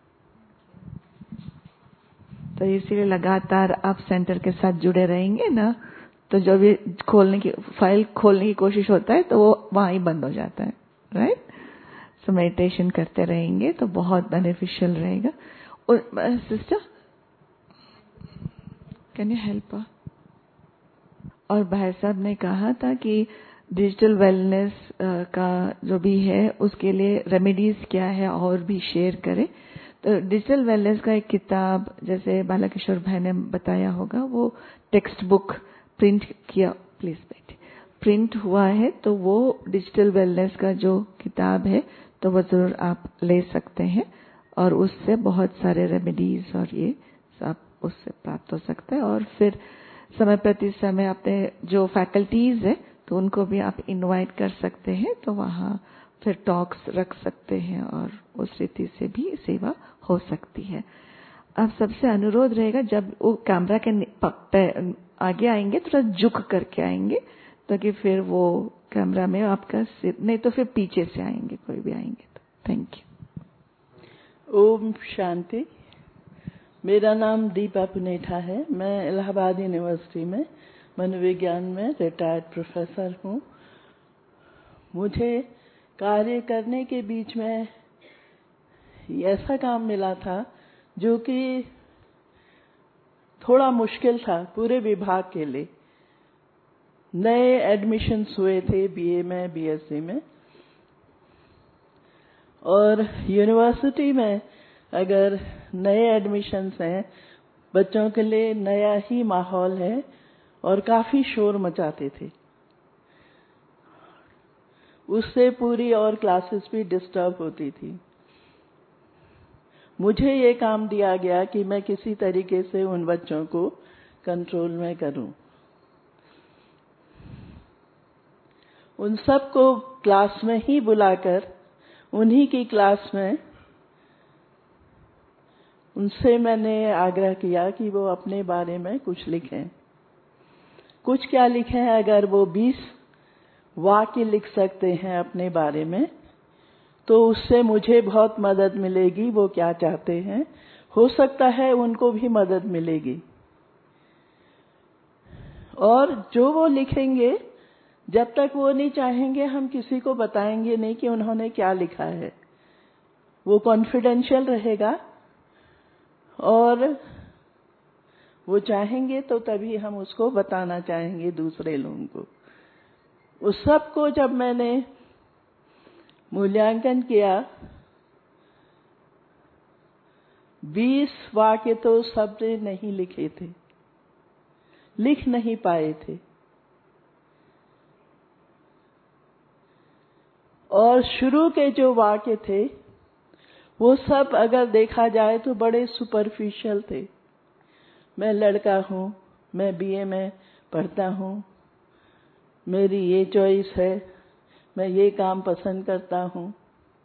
तो इसीलिए लगातार आप सेंटर के साथ जुड़े रहेंगे ना, तो जो भी खोलने की फाइल खोलने की कोशिश होता है तो वो वहां ही बंद हो जाता है, राइट। सो मेडिटेशन करते रहेंगे तो बहुत बेनिफिशियल रहेगा। और सिस्टर कैन यू हेल्प? और भाई साहब ने कहा था कि डिजिटल वेलनेस का जो भी है उसके लिए रेमेडीज क्या है और भी शेयर करें। तो डिजिटल वेलनेस का एक किताब, जैसे बालाकिशोर भाई ने बताया होगा, वो टेक्स्ट बुक प्रिंट किया, प्लीज बैठे, प्रिंट हुआ है, तो वो डिजिटल वेलनेस का जो किताब है तो वो जरूर आप ले सकते हैं, और उससे बहुत सारे रेमेडीज और ये सब उससे प्राप्त हो सकता है। और फिर समय प्रति समय अपने जो फैकल्टीज है तो उनको भी आप इनवाइट कर सकते हैं, तो वहाँ फिर टॉक्स रख सकते हैं और उस रीति से भी सेवा हो सकती है। अब सबसे अनुरोध रहेगा, जब वो कैमरा के आगे आएंगे थोड़ा झुक करके आएंगे, तो कि फिर वो कैमरा में आपका सिर, नहीं तो फिर पीछे से आएंगे, कोई भी आएंगे तो। Thank you. ओम शांति। मेरा नाम दीपा पुनेठा है। मैं इलाहाबाद यूनिवर्सिटी में मनोविज्ञान में रिटायर्ड प्रोफेसर हूँ। मुझे कार्य करने के बीच में ऐसा काम मिला था जो कि थोड़ा मुश्किल था पूरे विभाग के लिए। नए एडमिशन्स हुए थे बीए में, बीएससी में, और यूनिवर्सिटी में अगर नए एडमिशन्स हैं, बच्चों के लिए नया ही माहौल है और काफी शोर मचाते थे, उससे पूरी और क्लासेस भी डिस्टर्ब होती थी। मुझे ये काम दिया गया कि मैं किसी तरीके से उन बच्चों को कंट्रोल में करूं। उन सबको क्लास में ही बुलाकर उन्हीं की क्लास में उनसे मैंने आग्रह किया कि वो अपने बारे में कुछ लिखें। कुछ क्या लिखें, अगर वो बीस वाक्य लिख सकते हैं अपने बारे में, तो उससे मुझे बहुत मदद मिलेगी। वो क्या चाहते हैं, हो सकता है उनको भी मदद मिलेगी। और जो वो लिखेंगे, जब तक वो नहीं चाहेंगे हम किसी को बताएंगे नहीं कि उन्होंने क्या लिखा है। वो कॉन्फिडेंशियल रहेगा, और वो चाहेंगे तो तभी हम उसको बताना चाहेंगे दूसरे लोगों को। उस सब को जब मैंने मूल्यांकन किया, बीस वाक्य तो सबने नहीं लिखे थे, लिख नहीं पाए थे। और शुरू के जो वाक्य थे वो सब अगर देखा जाए तो बड़े सुपरफिशियल थे। मैं लड़का हूँ, मैं बीए में पढ़ता हूँ, मेरी ये चॉइस है, मैं ये काम पसंद करता हूँ।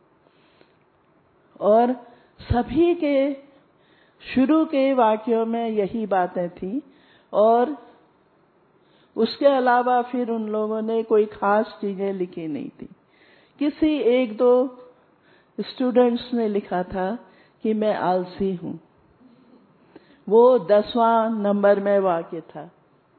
और सभी के शुरू के वाक्यों में यही बातें थी। और उसके अलावा फिर उन लोगों ने कोई खास चीजें लिखी नहीं थी। किसी एक दो स्टूडेंट्स ने लिखा था कि मैं आलसी हूँ। वो दसवां नंबर में वाक्य था।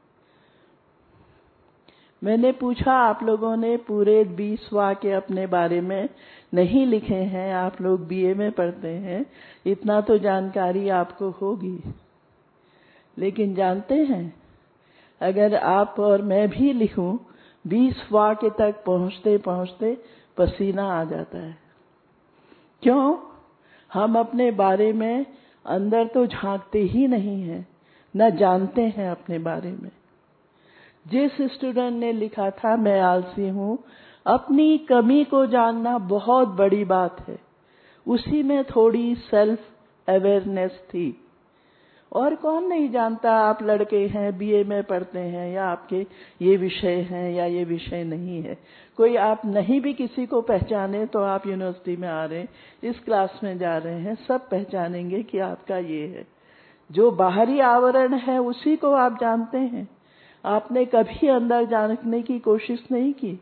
मैंने पूछा, आप लोगों ने पूरे बीस वाक्य अपने बारे में नहीं लिखे हैं, आप लोग बीए में पढ़ते हैं, इतना तो जानकारी आपको होगी। लेकिन जानते हैं, अगर आप और मैं भी लिखूं, बीस वाक्य तक पहुंचते पहुंचते पसीना आ जाता है। क्यों? हम अपने बारे में अंदर तो झांकते ही नहीं हैं, न जानते हैं अपने बारे में। जिस स्टूडेंट ने लिखा था मैं आलसी हूँ, अपनी कमी को जानना बहुत बड़ी बात है। उसी में थोड़ी सेल्फ अवेयरनेस थी। और कौन नहीं जानता, आप लड़के हैं, बीए में पढ़ते हैं, या आपके ये विषय हैं या ये विषय नहीं है। कोई आप नहीं भी किसी को पहचाने तो आप यूनिवर्सिटी में आ रहे हैं, इस क्लास में जा रहे हैं, सब पहचानेंगे कि आपका ये है। जो बाहरी आवरण है उसी को आप जानते हैं। आपने कभी अंदर जानने की कोशिश नहीं की।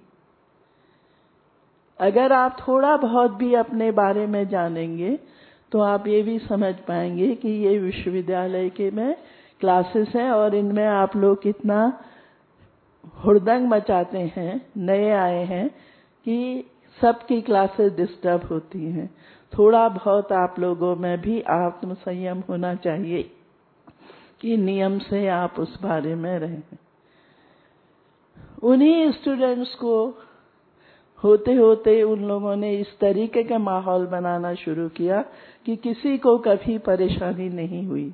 अगर आप थोड़ा बहुत भी अपने बारे में जानेंगे तो आप ये भी समझ पाएंगे कि ये विश्वविद्यालय के में क्लासेस हैं और इनमें आप लोग कितना हुड़दंग मचाते हैं, नए आए हैं, कि सबकी क्लासेस डिस्टर्ब होती हैं। थोड़ा बहुत आप लोगों में भी आत्म संयम होना चाहिए कि नियम से आप उस बारे में रहें। उन्हीं स्टूडेंट्स को होते होते उन लोगों ने इस तरीके का माहौल बनाना शुरू किया कि किसी को कभी परेशानी नहीं हुई।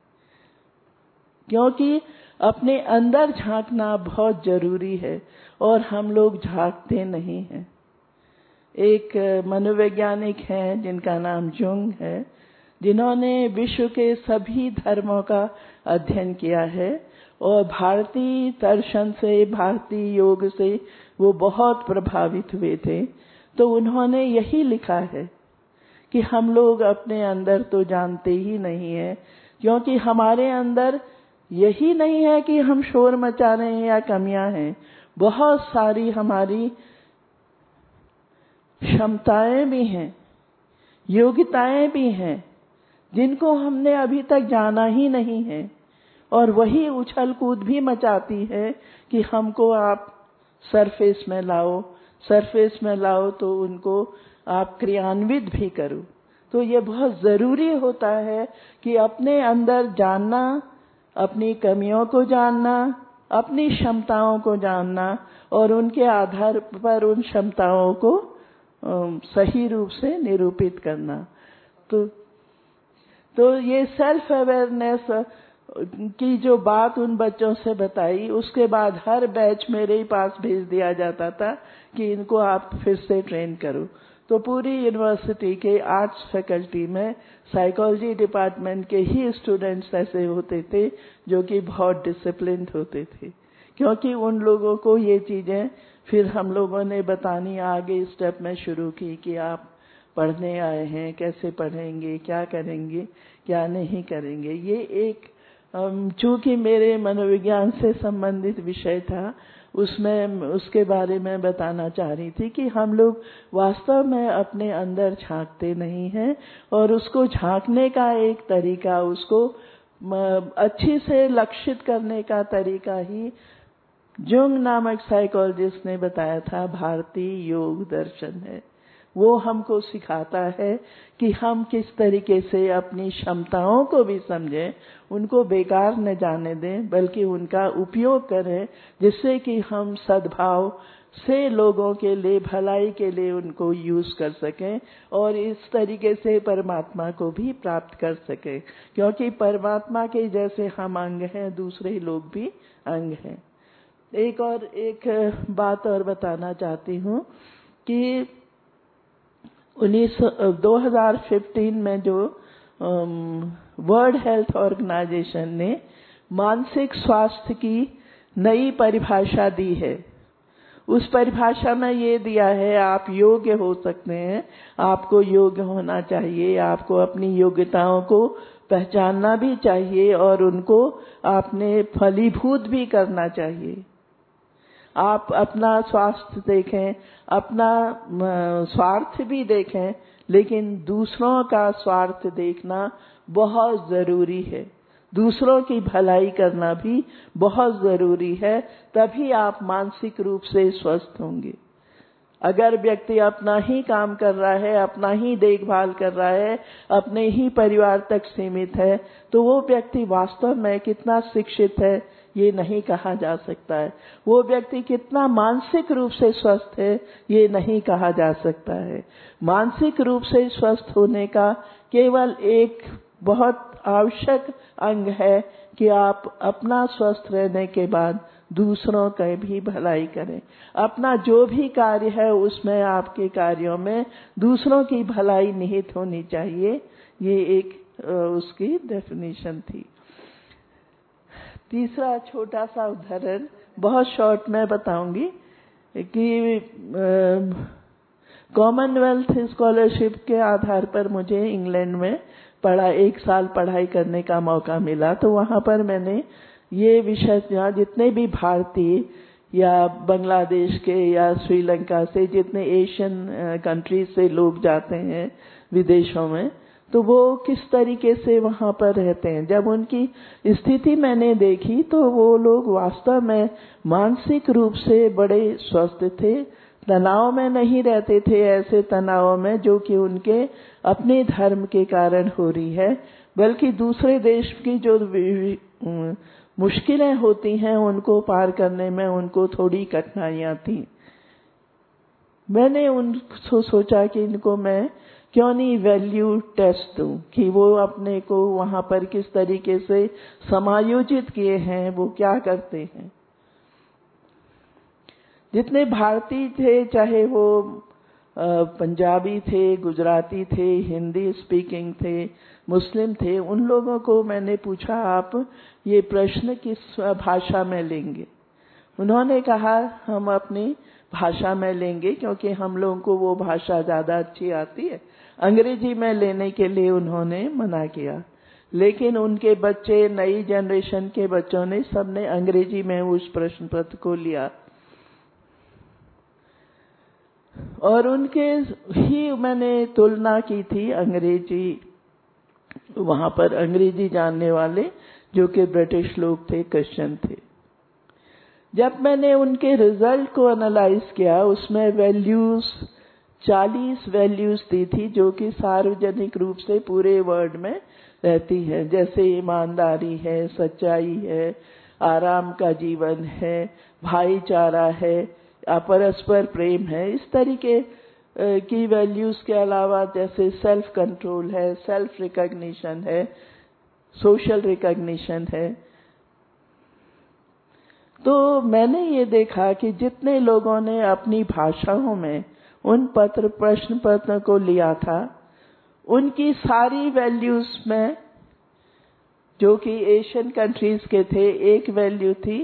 क्योंकि अपने अंदर झांकना बहुत जरूरी है और हम लोग झांकते नहीं हैं। एक मनोवैज्ञानिक हैं जिनका नाम जुंग है, जिन्होंने विश्व के सभी धर्मों का अध्ययन किया है और भारतीय दर्शन से, भारतीय योग से वो बहुत प्रभावित हुए थे। तो उन्होंने यही लिखा है कि हम लोग अपने अंदर तो जानते ही नहीं है, क्योंकि हमारे अंदर यही नहीं है कि हम शोर मचा रहे हैं या कमियां हैं। बहुत सारी हमारी क्षमताएं भी हैं, योग्यताएं भी हैं, जिनको हमने अभी तक जाना ही नहीं है। और वही उछल कूद भी मचाती है कि हमको आप सरफेस में लाओ, सरफेस में लाओ तो उनको आप क्रियान्वित भी करो। तो ये बहुत जरूरी होता है कि अपने अंदर जानना, अपनी कमियों को जानना, अपनी क्षमताओं को जानना और उनके आधार पर उन क्षमताओं को सही रूप से निरूपित करना। तो तो ये सेल्फ अवेयरनेस की जो बात उन बच्चों से बताई, उसके बाद हर बैच मेरे ही पास भेज दिया जाता था कि इनको आप फिर से ट्रेन करो। तो पूरी यूनिवर्सिटी के आर्ट्स फैकल्टी में साइकोलॉजी डिपार्टमेंट के ही स्टूडेंट्स ऐसे होते थे जो कि बहुत डिसिप्लिन्ड होते थे, क्योंकि उन लोगों को ये चीजें फिर हम लोगों ने बतानी आगे स्टेप में शुरू की कि आप पढ़ने आए हैं, कैसे पढ़ेंगे, क्या करेंगे, क्या नहीं करेंगे। ये एक चूंकि मेरे मनोविज्ञान से संबंधित विषय था उसमें उसके बारे में बताना चाह रही थी कि हम लोग वास्तव में अपने अंदर झांकते नहीं हैं, और उसको झांकने का एक तरीका, उसको अच्छी से लक्षित करने का तरीका ही जुंग नामक साइकोलॉजिस्ट ने बताया था, भारतीय योग दर्शन है। वो हमको सिखाता है कि हम किस तरीके से अपनी क्षमताओं को भी समझें, उनको बेकार न जाने दें, बल्कि उनका उपयोग करें, जिससे कि हम सद्भाव से लोगों के लिए, भलाई के लिए उनको यूज कर सकें, और इस तरीके से परमात्मा को भी प्राप्त कर सकें। क्योंकि परमात्मा के जैसे हम अंग हैं, दूसरे लोग भी अंग हैं। एक और एक बात और बताना चाहती हूँ कि उन्नीस दो हज़ार पंद्रह में जो वर्ल्ड हेल्थ ऑर्गेनाइजेशन ने मानसिक स्वास्थ्य की नई परिभाषा दी है, उस परिभाषा में ये दिया है, आप योग्य हो सकते हैं, आपको योग्य होना चाहिए, आपको अपनी योग्यताओं को पहचानना भी चाहिए, और उनको आपने फलीभूत भी करना चाहिए। आप अपना स्वास्थ्य देखें, अपना स्वार्थ भी देखें, लेकिन दूसरों का स्वार्थ देखना बहुत जरूरी है। दूसरों की भलाई करना भी बहुत जरूरी है, तभी आप मानसिक रूप से स्वस्थ होंगे। अगर व्यक्ति अपना ही काम कर रहा है, अपना ही देखभाल कर रहा है, अपने ही परिवार तक सीमित है, तो वो व्यक्ति वास्तव में कितना शिक्षित है ये नहीं कहा जा सकता है। वो व्यक्ति कितना मानसिक रूप से स्वस्थ है ये नहीं कहा जा सकता है। मानसिक रूप से स्वस्थ होने का केवल एक बहुत आवश्यक अंग है कि आप अपना स्वस्थ रहने के बाद दूसरों की भी भलाई करें। अपना जो भी कार्य है उसमें, आपके कार्यों में दूसरों की भलाई निहित होनी चाहिए। ये एक उसकी डेफिनेशन थी। तीसरा छोटा सा उदाहरण बहुत शॉर्ट में बताऊंगी कि कॉमनवेल्थ स्कॉलरशिप के आधार पर मुझे इंग्लैंड में पढ़ा एक साल पढ़ाई करने का मौका मिला। तो वहाँ पर मैंने ये विषय, जितने भी भारतीय या बांग्लादेश के या श्रीलंका से, जितने एशियन कंट्रीज से लोग जाते हैं विदेशों में, तो वो किस तरीके से वहाँ पर रहते हैं। जब उनकी स्थिति मैंने देखी तो वो लोग वास्तव में मानसिक रूप से बड़े स्वस्थ थे, तनाव में नहीं रहते थे, ऐसे तनाव में जो कि उनके अपने धर्म के कारण हो रही है, बल्कि दूसरे देश की जो मुश्किलें होती हैं उनको पार करने में उनको थोड़ी कठिनाइयां थी। मैंने उनको सोचा कि इनको मैं क्यों नहीं वैल्यू टेस्ट दूं कि वो अपने को वहां पर किस तरीके से समायोजित किए हैं, वो क्या करते हैं। जितने भारतीय थे, चाहे वो पंजाबी थे, गुजराती थे, हिंदी स्पीकिंग थे, मुस्लिम थे, उन लोगों को मैंने पूछा आप ये प्रश्न किस भाषा में लेंगे। उन्होंने कहा हम अपनी भाषा में लेंगे, क्योंकि हम लोगों को वो भाषा ज्यादा अच्छी आती है। अंग्रेजी में लेने के लिए उन्होंने मना किया, लेकिन उनके बच्चे, नई जनरेशन के बच्चों ने सबने अंग्रेजी में उस प्रश्न पत्र को लिया, और उनके ही मैंने तुलना की थी अंग्रेजी, वहां पर अंग्रेजी जानने वाले जो कि ब्रिटिश लोग थे, क्रिश्चियन थे। जब मैंने उनके रिजल्ट को एनालाइज किया, उसमें वैल्यूज चालीस वैल्यूज दी थी जो कि सार्वजनिक रूप से पूरे वर्ल्ड में रहती है, जैसे ईमानदारी है, सच्चाई है, आराम का जीवन है, भाईचारा है, परस्पर प्रेम है। इस तरीके की वैल्यूज के अलावा जैसे सेल्फ कंट्रोल है, सेल्फ रिकॉग्निशन है, सोशल रिकॉग्निशन है। तो मैंने ये देखा कि जितने लोगों ने अपनी भाषाओं में उन पत्र प्रश्न पत्र को लिया था, उनकी सारी वैल्यूज में, जो कि एशियन कंट्रीज के थे, एक वैल्यू थी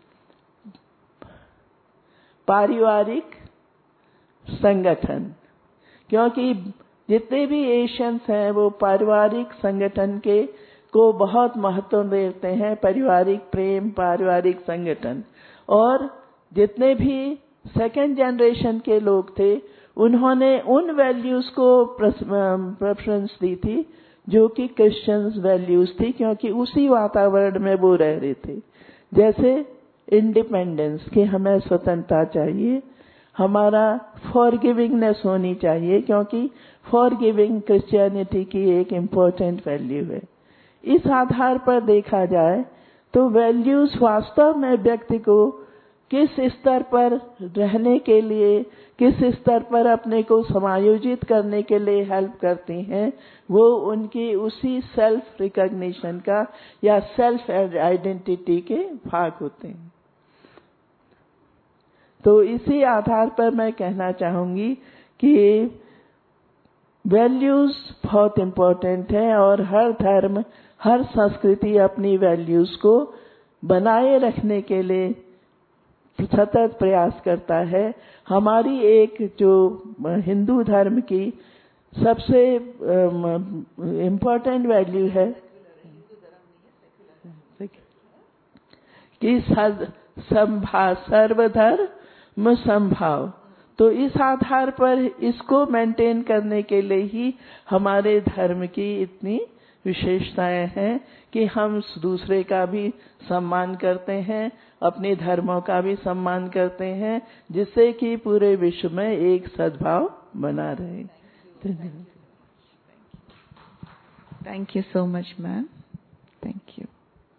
पारिवारिक संगठन, क्योंकि जितने भी एशियंस हैं वो पारिवारिक संगठन के को बहुत महत्व देते हैं, पारिवारिक प्रेम, पारिवारिक संगठन। और जितने भी सेकेंड जनरेशन के लोग थे उन्होंने उन वैल्यूज को प्रेफरेंस दी थी जो कि क्रिश्चियंस वैल्यूज थी, क्योंकि उसी वातावरण में वो रह रहे थे। जैसे इंडिपेंडेंस, कि हमें स्वतंत्रता चाहिए, हमारा फॉरगिविंगनेस होनी चाहिए, क्योंकि फॉरगिविंग क्रिश्चियनिटी की एक इम्पोर्टेंट वैल्यू है। इस आधार पर देखा जाए तो वैल्यूज वास्तव में व्यक्ति को किस स्तर पर रहने के लिए, किस स्तर पर अपने को समायोजित करने के लिए हेल्प करती हैं, वो उनकी उसी सेल्फ रिकॉग्निशन का या सेल्फ आइडेंटिटी के भाग होते हैं। तो इसी आधार पर मैं कहना चाहूंगी कि वैल्यूज बहुत इम्पोर्टेंट है और हर धर्म, हर संस्कृति अपनी वैल्यूज को बनाए रखने के लिए सतत प्रयास करता है। हमारी एक जो हिंदू धर्म की सबसे इम्पोर्टेंट वैल्यू है कि संभाव, सर्वधर्म संभाव, तो इस आधार पर इसको मेंटेन करने के लिए ही हमारे धर्म की इतनी विशेषताएं हैं कि हम दूसरे का भी सम्मान करते हैं, अपने धर्मों का भी सम्मान करते हैं, जिससे कि पूरे विश्व में एक सद्भाव बना रहे। Thank you so much ma'am, thank you.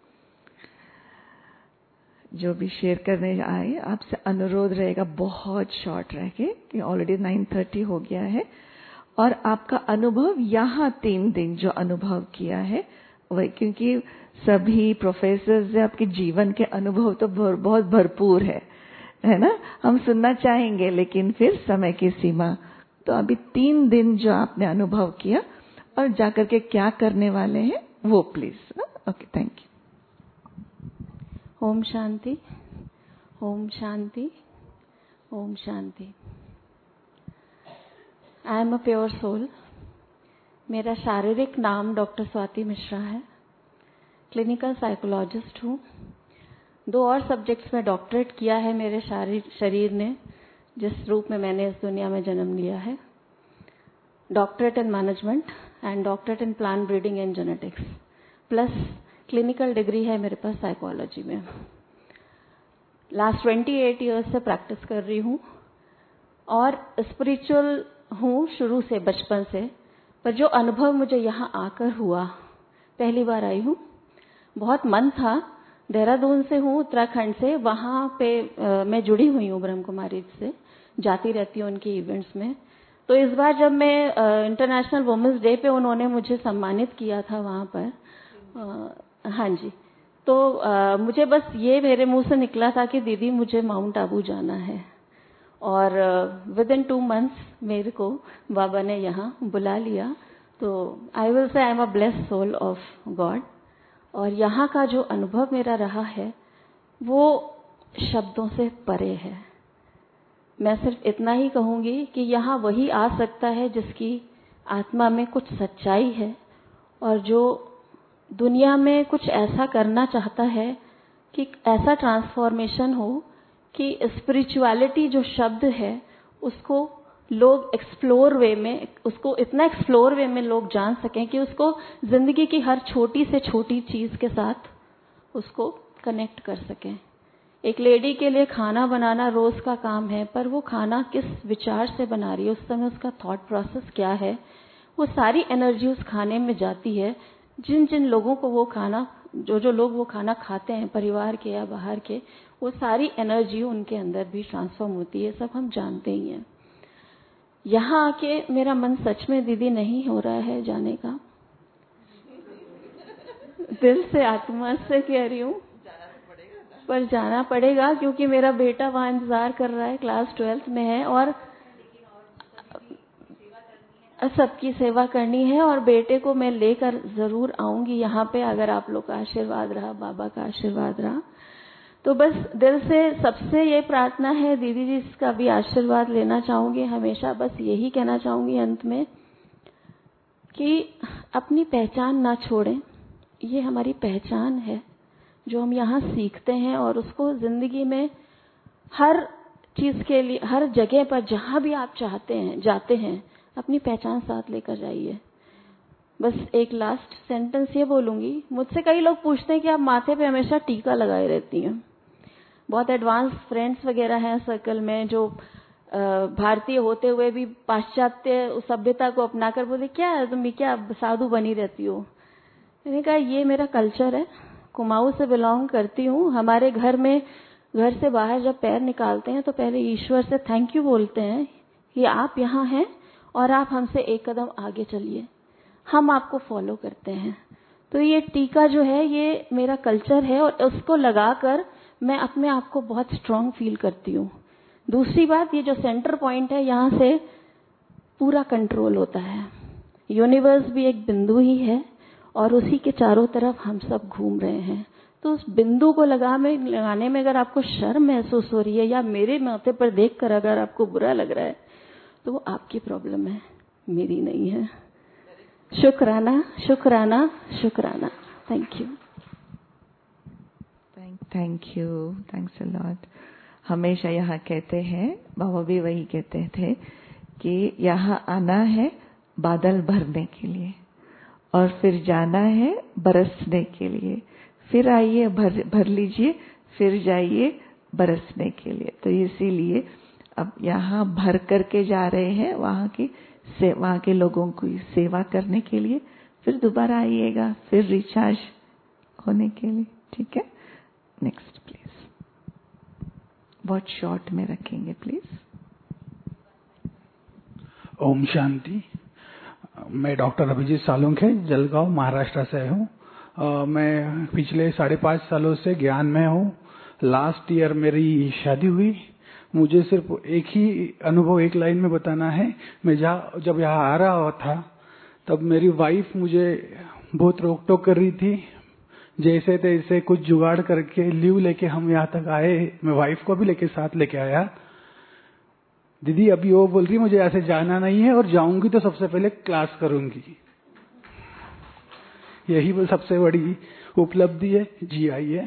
जो भी शेयर करने आए आपसे अनुरोध रहेगा बहुत शॉर्ट रह के, कि ऑलरेडी नाइन थर्टी हो गया है, और आपका अनुभव यहाँ तीन दिन जो अनुभव किया है वही, क्योंकि सभी प्रोफेसर से आपके जीवन के अनुभव तो बहुत भरपूर है, है ना, हम सुनना चाहेंगे, लेकिन फिर समय की सीमा। तो अभी तीन दिन जो आपने अनुभव किया और जाकर के क्या करने वाले हैं वो please. Okay, thank you. Om Shanti, Om Shanti, Om Shanti. I am a pure soul. मेरा शारीरिक नाम डॉक्टर स्वाति मिश्रा है। क्लिनिकल साइकोलॉजिस्ट हूँ। दो और सब्जेक्ट्स में डॉक्टरेट किया है मेरे शरीर ने, जिस रूप में मैंने इस दुनिया में जन्म लिया है। Doctorate in management and doctorate in plant breeding and genetics, plus clinical degree है मेरे पास साइकोलॉजी में। लास्ट ट्वेंटी एट ईयर्स से प्रैक्टिस कर रही हूँ और स्पिरिचुअल हूँ शुरू से, बचपन से। पर जो अनुभव मुझे यहाँ आकर हुआ, पहली बार आई हूँ, बहुत मन था। देहरादून से हूँ, उत्तराखंड से, वहाँ पे आ, मैं जुड़ी हुई हूँ ब्रह्म कुमारी से, जाती रहती हूँ उनके इवेंट्स में। तो इस बार जब मैं इंटरनेशनल वुमेन्स डे पे उन्होंने मुझे सम्मानित किया था वहाँ पर, आ, हाँ जी, तो आ, मुझे बस ये मेरे मुंह से निकला था कि दीदी मुझे माउंट आबू जाना है, और विद इन टू मंथ्स मेरे को बाबा ने यहाँ बुला लिया। तो I will say I am a blessed soul of God. और यहाँ का जो अनुभव मेरा रहा है वो शब्दों से परे है। मैं सिर्फ इतना ही कहूँगी कि यहाँ वही आ सकता है जिसकी आत्मा में कुछ सच्चाई है और जो दुनिया में कुछ ऐसा करना चाहता है कि ऐसा ट्रांसफॉर्मेशन हो कि स्पिरिचुअलिटी जो शब्द है उसको लोग एक्सप्लोर वे में, उसको इतना एक्सप्लोर वे में लोग जान सकें कि उसको जिंदगी की हर छोटी से छोटी चीज के साथ उसको कनेक्ट कर सकें। एक लेडी के लिए खाना बनाना रोज का काम है, पर वो खाना किस विचार से बना रही है, उस समय उसका थॉट प्रोसेस क्या है, वो सारी एनर्जी उस खाने में जाती है। जिन जिन लोगों को वो खाना, जो जो लोग वो खाना खाते हैं, परिवार के या बाहर के, वो सारी एनर्जी उनके अंदर भी ट्रांसफॉर्म होती है, सब हम जानते ही हैं। यहाँ आके मेरा मन सच में दीदी नहीं हो रहा है जाने का, दिल से आत्मा से कह रही हूँ, पर जाना पड़ेगा क्योंकि मेरा बेटा वहाँ इंतजार कर रहा है, क्लास ट्वेल्थ में है और सबकी सेवा करनी है, और बेटे को मैं लेकर जरूर आऊंगी यहाँ पे, अगर आप लोग का आशीर्वाद रहा, बाबा का आशीर्वाद रहा तो। बस दिल से सबसे ये प्रार्थना है, दीदी जी इसका भी आशीर्वाद लेना चाहूंगी हमेशा। बस यही कहना चाहूंगी अंत में कि अपनी पहचान ना छोड़ें। ये हमारी पहचान है जो हम यहाँ सीखते हैं और उसको जिंदगी में हर चीज के लिए, हर जगह पर जहां भी आप चाहते हैं जाते हैं, अपनी पहचान साथ लेकर जाइए। बस एक लास्ट सेंटेंस ये बोलूंगी, मुझसे कई लोग पूछते हैं कि आप माथे पे हमेशा टीका लगाए रहती हैं। बहुत एडवांस फ्रेंड्स वगैरह हैं सर्कल में जो भारतीय होते हुए भी पाश्चात्य सभ्यता को अपनाकर बोले क्या है तुम क्या साधु बनी रहती हो। मैंने कहा ये मेरा कल्चर है, कुमाऊं से बिलोंग करती हूँ। हमारे घर में घर से बाहर जब पैर निकालते हैं तो पहले ईश्वर से थैंक यू बोलते हैं कि आप यहाँ हैं और आप हमसे एक कदम आगे चलिए, हम आपको फॉलो करते हैं। तो ये टीका जो है ये मेरा कल्चर है और उसको लगाकर मैं अपने आप को बहुत स्ट्रांग फील करती हूँ। दूसरी बात, ये जो सेंटर पॉइंट है यहाँ से पूरा कंट्रोल होता है। यूनिवर्स भी एक बिंदु ही है और उसी के चारों तरफ हम सब घूम रहे हैं। तो उस बिंदु को लगा में लगाने में अगर आपको शर्म महसूस हो रही है या मेरे माथे पर देखकर अगर आपको बुरा लग रहा है तो वो आपकी प्रॉब्लम है, मेरी नहीं है। शुक्राना शुक्राना शुक्राना। Thank you thank you thanks a lot. हमेशा यहाँ कहते हैं, बाबा भी वही कहते थे कि यहाँ आना है बादल भरने के लिए और फिर जाना है बरसने के लिए, फिर आइए भर भर लीजिए, फिर जाइए बरसने के लिए। तो इसीलिए अब यहाँ भर करके जा रहे हैं वहाँ की से वहाँ के लोगों की सेवा करने के लिए, फिर दोबारा आइएगा फिर रिचार्ज होने के लिए। ठीक है, नेक्स्ट प्लीज। बहुत शॉर्ट में रखेंगे प्लीज। ओम शांति। मैं डॉक्टर अभिजीत सालुंखे जलगांव महाराष्ट्र से हूँ। मैं पिछले साढ़े पाँच सालों से ज्ञान में हूँ। लास्ट ईयर मेरी शादी हुई। मुझे सिर्फ एक ही अनुभव एक लाइन में बताना है। मैं जहाँ जब यहाँ आ रहा था तब मेरी वाइफ मुझे बहुत रोक टोक कर रही थी। जैसे तैसे कुछ जुगाड़ करके लीव लेके हम यहाँ तक आए। मैं वाइफ को भी लेके साथ लेके आया। दीदी अभी वो बोल रही मुझे ऐसे जाना नहीं है और जाऊंगी तो सबसे पहले क्लास करूंगी। यही सबसे बड़ी उपलब्धि है। जी आइए।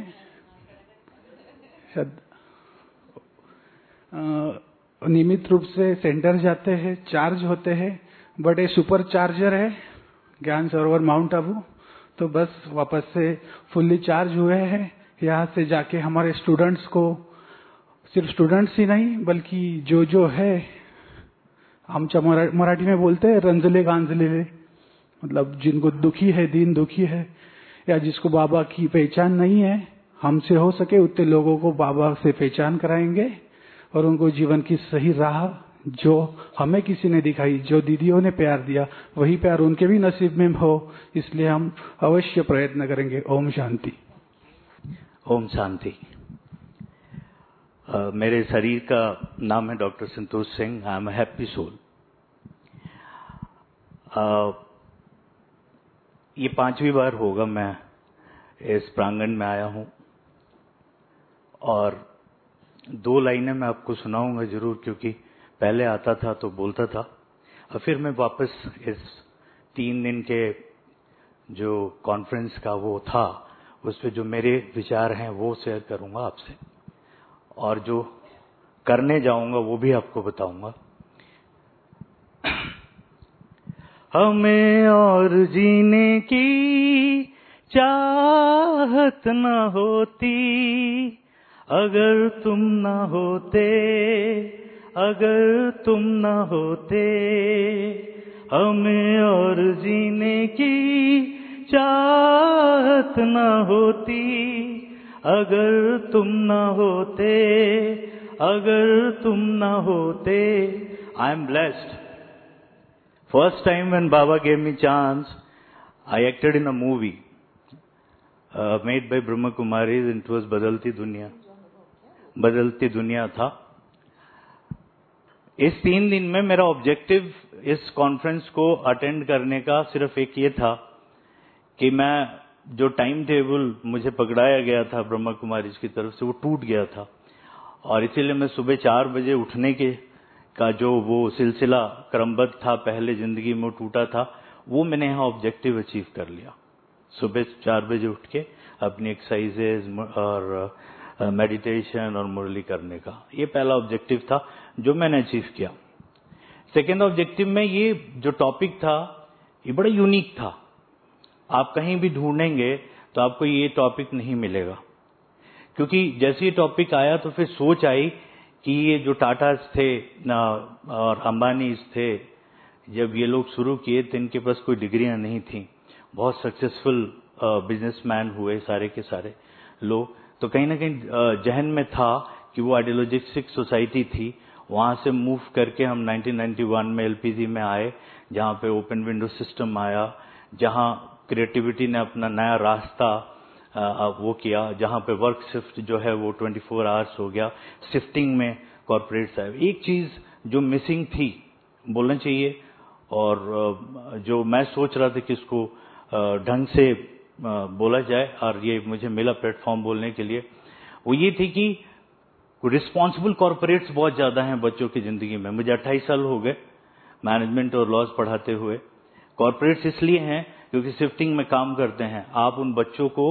नियमित रूप से सेंटर जाते हैं, चार्ज होते हैं। बड़े सुपर चार्जर है ज्ञान सरोवर माउंट आबू। तो बस वापस से फुल्ली चार्ज हुए हैं। यहाँ से जाके हमारे स्टूडेंट्स को, सिर्फ स्टूडेंट्स ही नहीं बल्कि जो जो है, हम मराठी में बोलते हैं रंजले गांजले, मतलब जिनको दुखी है, दीन दुखी है या जिसको बाबा की पहचान नहीं है, हमसे हो सके उतने लोगों को बाबा से पहचान कराएंगे और उनको जीवन की सही राह जो हमें किसी ने दिखाई, जो दीदियों ने प्यार दिया, वही प्यार उनके भी नसीब में हो। इसलिए हम अवश्य प्रयत्न करेंगे। ओम शांति। ओम शांति। Uh, मेरे शरीर का नाम है doctor Santosh Singh. I am happy soul. ये पांचवी बार होगा मैं इस प्रांगण में आया हूं और दो लाइनें मैं आपको सुनाऊंगा जरूर, क्योंकि पहले आता था तो बोलता था और फिर मैं वापस इस तीन दिन के जो कॉन्फ्रेंस का वो था उस पे जो मेरे विचार हैं वो शेयर करूंगा आपसे और जो करने जाऊंगा वो भी आपको बताऊंगा। हमें और जीने की चाहत न होती अगर तुम न होते, अगर तुम न होते। हमें और जीने की चाहत न होती अगर तुम न होते, अगर तुम न होते। I am blessed. First time when Baba gave me chance, I acted in a movie uh, made by Brahma Kumaris, and it was बदलती दुनिया, बदलती दुनिया था। इस तीन दिन में मेरा ऑब्जेक्टिव इस कॉन्फ्रेंस को अटेंड करने का सिर्फ एक ये था कि मैं जो टाइम टेबल मुझे पकड़ाया गया था ब्रह्मा कुमारी की तरफ से वो टूट गया था और इसीलिए मैं सुबह चार बजे उठने के का जो वो सिलसिला क्रमबद्ध था पहले जिंदगी में टूटा था, वो मैंने यहाँ ऑब्जेक्टिव अचीव कर लिया। सुबह चार बजे उठ के अपनी एक्सरसाइजेज और मेडिटेशन और मुरली करने का। ये पहला ऑब्जेक्टिव था जो मैंने अचीव किया। सेकेंड ऑब्जेक्टिव में ये जो टॉपिक था ये बड़ा यूनिक था। आप कहीं भी ढूंढेंगे तो आपको ये टॉपिक नहीं मिलेगा, क्योंकि जैसे ये टॉपिक आया तो फिर सोच आई कि ये जो टाटास थे और अंबानीज थे, जब ये लोग शुरू किए तो इनके पास कोई डिग्रियां नहीं थी, बहुत सक्सेसफुल बिजनेसमैन हुए सारे के सारे लोग। तो कहीं ना कहीं जहन में था कि वो आइडियोलॉजिस्टिक सोसाइटी थी। वहां से मूव करके हम नाइनटीन नाइंटी वन में एलपीजी में आए, जहां पे ओपन विंडो सिस्टम आया, जहां क्रिएटिविटी ने अपना नया रास्ता वो किया, जहां पे वर्क शिफ्ट जो है वो ट्वेंटी फोर आवर्स हो गया। शिफ्टिंग में कॉर्पोरेट्स आए। एक चीज जो मिसिंग थी बोलना चाहिए, और जो मैं सोच रहा था कि इसको ढंग से बोला जाए और ये मुझे मिला प्लेटफॉर्म बोलने के लिए, वो ये थी कि रिस्पॉन्सिबल कॉर्पोरेट्स बहुत ज्यादा हैं बच्चों की जिंदगी में। मुझे अट्ठाईस साल हो गए मैनेजमेंट और लॉज पढ़ाते हुए। कॉर्पोरेट्स इसलिए हैं क्योंकि शिफ्टिंग में काम करते हैं। आप उन बच्चों को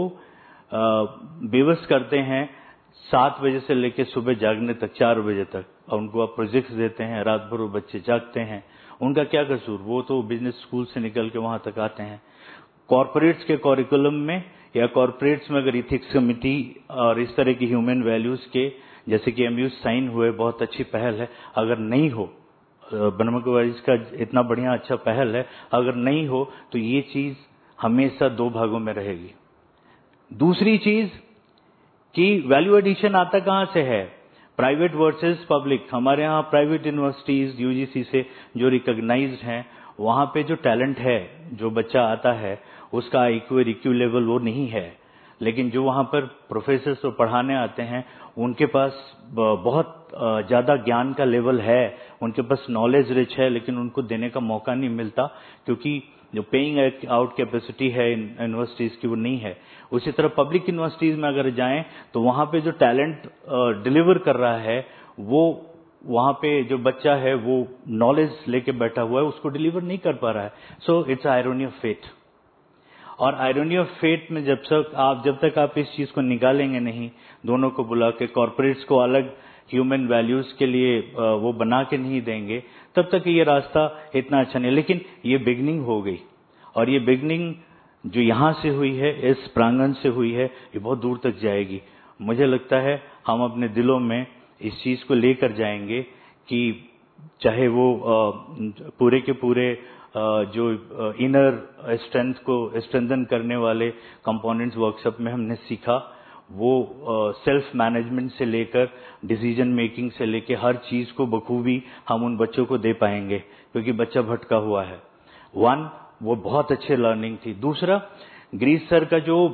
बेबस करते हैं सात बजे से लेकर सुबह जागने तक, चार बजे तक, और उनको आप प्रोजेक्ट्स देते हैं, रात भर वो बच्चे जागते हैं। उनका क्या कसूर, वो तो बिजनेस स्कूल से निकल के वहां तक आते हैं। कॉर्पोरेट्स के करिकुलम में या कॉर्पोरेट्स में अगर इथिक्स कमिटी और इस तरह की ह्यूमन वैल्यूज के जैसे कि एमयू साइन हुए, बहुत अच्छी पहल है। अगर नहीं हो, ब्रह्म कुमारीज का इतना बढ़िया अच्छा पहल है, अगर नहीं हो तो ये चीज हमेशा दो भागों में रहेगी। दूसरी चीज कि वैल्यू एडिशन आता कहां से है, प्राइवेट वर्सेस पब्लिक। हमारे यहाँ प्राइवेट यूनिवर्सिटीज यूजीसी से जो रिकॉग्नाइज्ड हैं, वहां पे जो टैलेंट है, जो बच्चा आता है उसका आईक्यू और ईक्यू लेवल वो नहीं है, लेकिन जो वहां पर प्रोफेसर्स तो पढ़ाने आते हैं उनके पास बहुत ज्यादा ज्ञान का लेवल है, उनके पास नॉलेज रिच है, लेकिन उनको देने का मौका नहीं मिलता क्योंकि जो पेइंग आउट कैपेसिटी है यूनिवर्सिटीज की वो नहीं है। उसी तरह पब्लिक यूनिवर्सिटीज में अगर जाएं तो वहां पे जो टैलेंट डिलीवर कर रहा है, वो वहां पे जो बच्चा है वो नॉलेज लेके बैठा हुआ है, उसको डिलीवर नहीं कर पा रहा है। So it's irony of fate. और आयरोनी ऑफ फेट में जब तक आप जब तक आप इस चीज को निकालेंगे नहीं, दोनों को बुला के कॉर्पोरेट्स को अलग ह्यूमन वैल्यूज के लिए वो बना के नहीं देंगे, तब तक ये रास्ता इतना अच्छा नहीं। लेकिन ये बिगनिंग हो गई, और ये बिगनिंग जो यहां से हुई है, इस प्रांगण से हुई है, ये बहुत दूर तक जाएगी। मुझे लगता है हम अपने दिलों में इस चीज को लेकर जाएंगे कि चाहे वो पूरे के पूरे जो इनर स्ट्रेंथ को स्ट्रेंथन करने वाले कंपोनेंट्स वर्कशॉप में हमने सीखा, वो सेल्फ मैनेजमेंट से लेकर डिसीजन मेकिंग से लेकर हर चीज को बखूबी हम उन बच्चों को दे पाएंगे, क्योंकि बच्चा भटका हुआ है। वन, वो बहुत अच्छे लर्निंग थी। दूसरा, ग्रीस सर का जो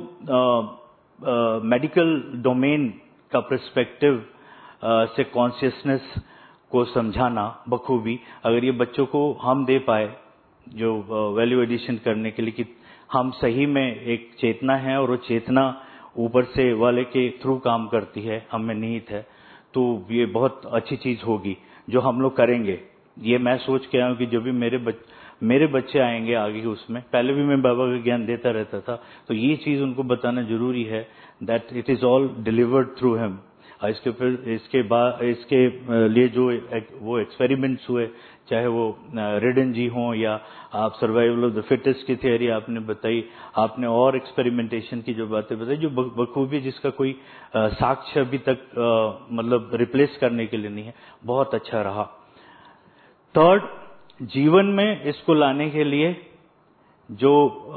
मेडिकल डोमेन का पर्सपेक्टिव से कॉन्शियसनेस को समझाना बखूबी, अगर ये बच्चों को हम दे पाए जो वैल्यू एडिशन करने के लिए कि हम सही में एक चेतना है और वो चेतना ऊपर से वाले के थ्रू काम करती है, हम में निहित है, तो ये बहुत अच्छी चीज होगी जो हम लोग करेंगे। ये मैं सोच के आया हूं कि जो भी मेरे बच, मेरे बच्चे आएंगे आगे, उसमें पहले भी मैं बाबा का ज्ञान देता रहता था, तो ये चीज उनको बताना जरूरी है that it is all delivered through him. इसके फिर इसके बाद इसके लिए जो एक, वो एक्सपेरिमेंट्स हुए, चाहे वो रेडन जी हों या आप सर्वाइवल ऑफ द फिटेस्ट की थियरी आपने बताई, आपने और एक्सपेरिमेंटेशन की जो बातें बताई, जो बखूबी जिसका कोई साक्ष्य अभी तक आ, मतलब रिप्लेस करने के लिए नहीं है, बहुत अच्छा रहा। थर्ड, जीवन में इसको लाने के लिए जो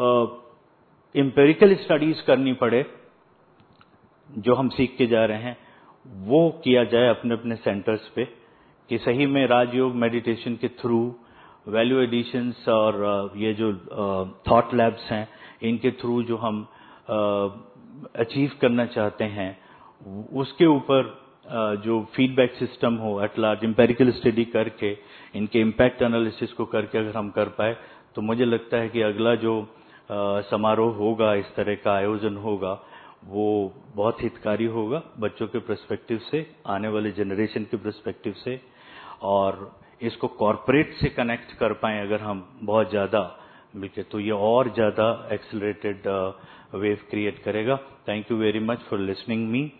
एम्पिरिकल स्टडीज करनी पड़े, जो हम सीख के जा रहे हैं, वो किया जाए अपने अपने सेंटर्स पे, कि सही में राजयोग मेडिटेशन के थ्रू वैल्यू एडिशंस और ये जो थॉट लैब्स हैं, इनके थ्रू जो हम अचीव करना चाहते हैं, उसके ऊपर जो फीडबैक सिस्टम हो एट लार्ज, एम्पेरिकल स्टडी करके इनके इम्पैक्ट एनालिसिस को करके अगर हम कर पाए, तो मुझे लगता है कि अगला जो समारोह होगा, इस तरह का आयोजन होगा, वो बहुत हितकारी होगा बच्चों के पर्सपेक्टिव से, आने वाले जनरेशन के पर्सपेक्टिव से, और इसको कॉर्पोरेट से कनेक्ट कर पाएं अगर हम बहुत ज्यादा मिलके, तो ये और ज्यादा एक्सेलरेटेड वेव क्रिएट करेगा। Thank you very much for listening me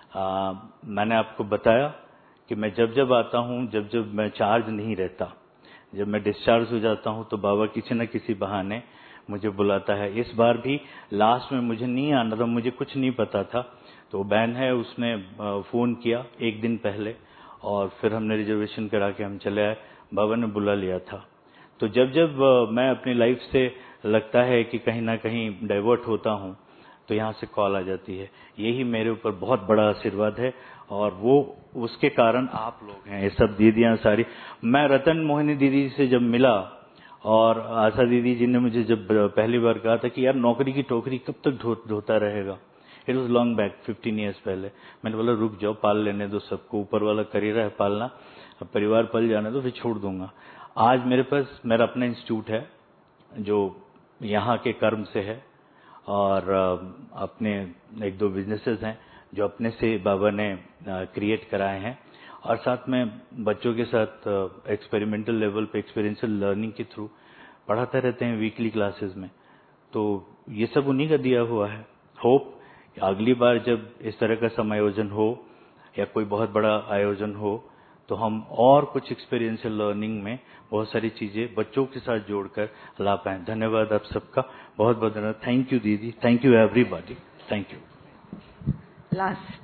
ah, मैंने आपको बताया कि मैं जब जब आता हूँ, जब जब मैं चार्ज नहीं रहता, जब मैं डिस्चार्ज हो जाता हूँ, तो बाबा किसी न किसी बहाने मुझे बुलाता है। इस बार भी लास्ट में मुझे नहीं आना था, मुझे कुछ नहीं पता था, तो बहन है उसने फ़ोन किया एक दिन पहले और फिर हमने रिजर्वेशन करा के हम चले आए। बाबा ने बुला लिया था। तो जब जब मैं अपनी लाइफ से लगता है कि कहीं ना कहीं डाइवर्ट होता हूँ, तो यहाँ से कॉल आ जाती है। यही मेरे ऊपर बहुत बड़ा आशीर्वाद है और वो उसके कारण आप लोग हैं, ये सब दीदियाँ सारी। मैं रतन मोहिनी दीदी से जब मिला और आशा दीदी जी ने मुझे जब पहली बार कहा था कि यार नौकरी की टोकरी कब तक धो, धोता रहेगा, it was long back fifteen years पहले। मैंने बोला रुक जाओ, पाल लेने दो सबको, ऊपर वाला कर ही रहा है पालना, अब परिवार पल जाने दो, फिर छोड़ दूंगा। आज मेरे पास मेरा अपना इंस्टीट्यूट है जो यहाँ के कर्म से है और अपने एक दो बिजनेसेस हैं जो अपने से बाबा ने क्रिएट कराए हैं और साथ में बच्चों के साथ एक्सपेरिमेंटल लेवल पे एक्सपीरियंशियल लर्निंग के थ्रू पढ़ाते रहते हैं वीकली क्लासेस में। तो ये सब उन्हीं का दिया हुआ है। होप अगली बार जब इस तरह का समायोजन हो या कोई बहुत बड़ा आयोजन हो तो हम और कुछ एक्सपीरियंशियल लर्निंग में बहुत सारी चीजें बच्चों के साथ जोड़कर ला पाए। धन्यवाद आप सबका, बहुत बहुत धन्यवाद। थैंक यू दीदी, thank you everybody, thank you. Last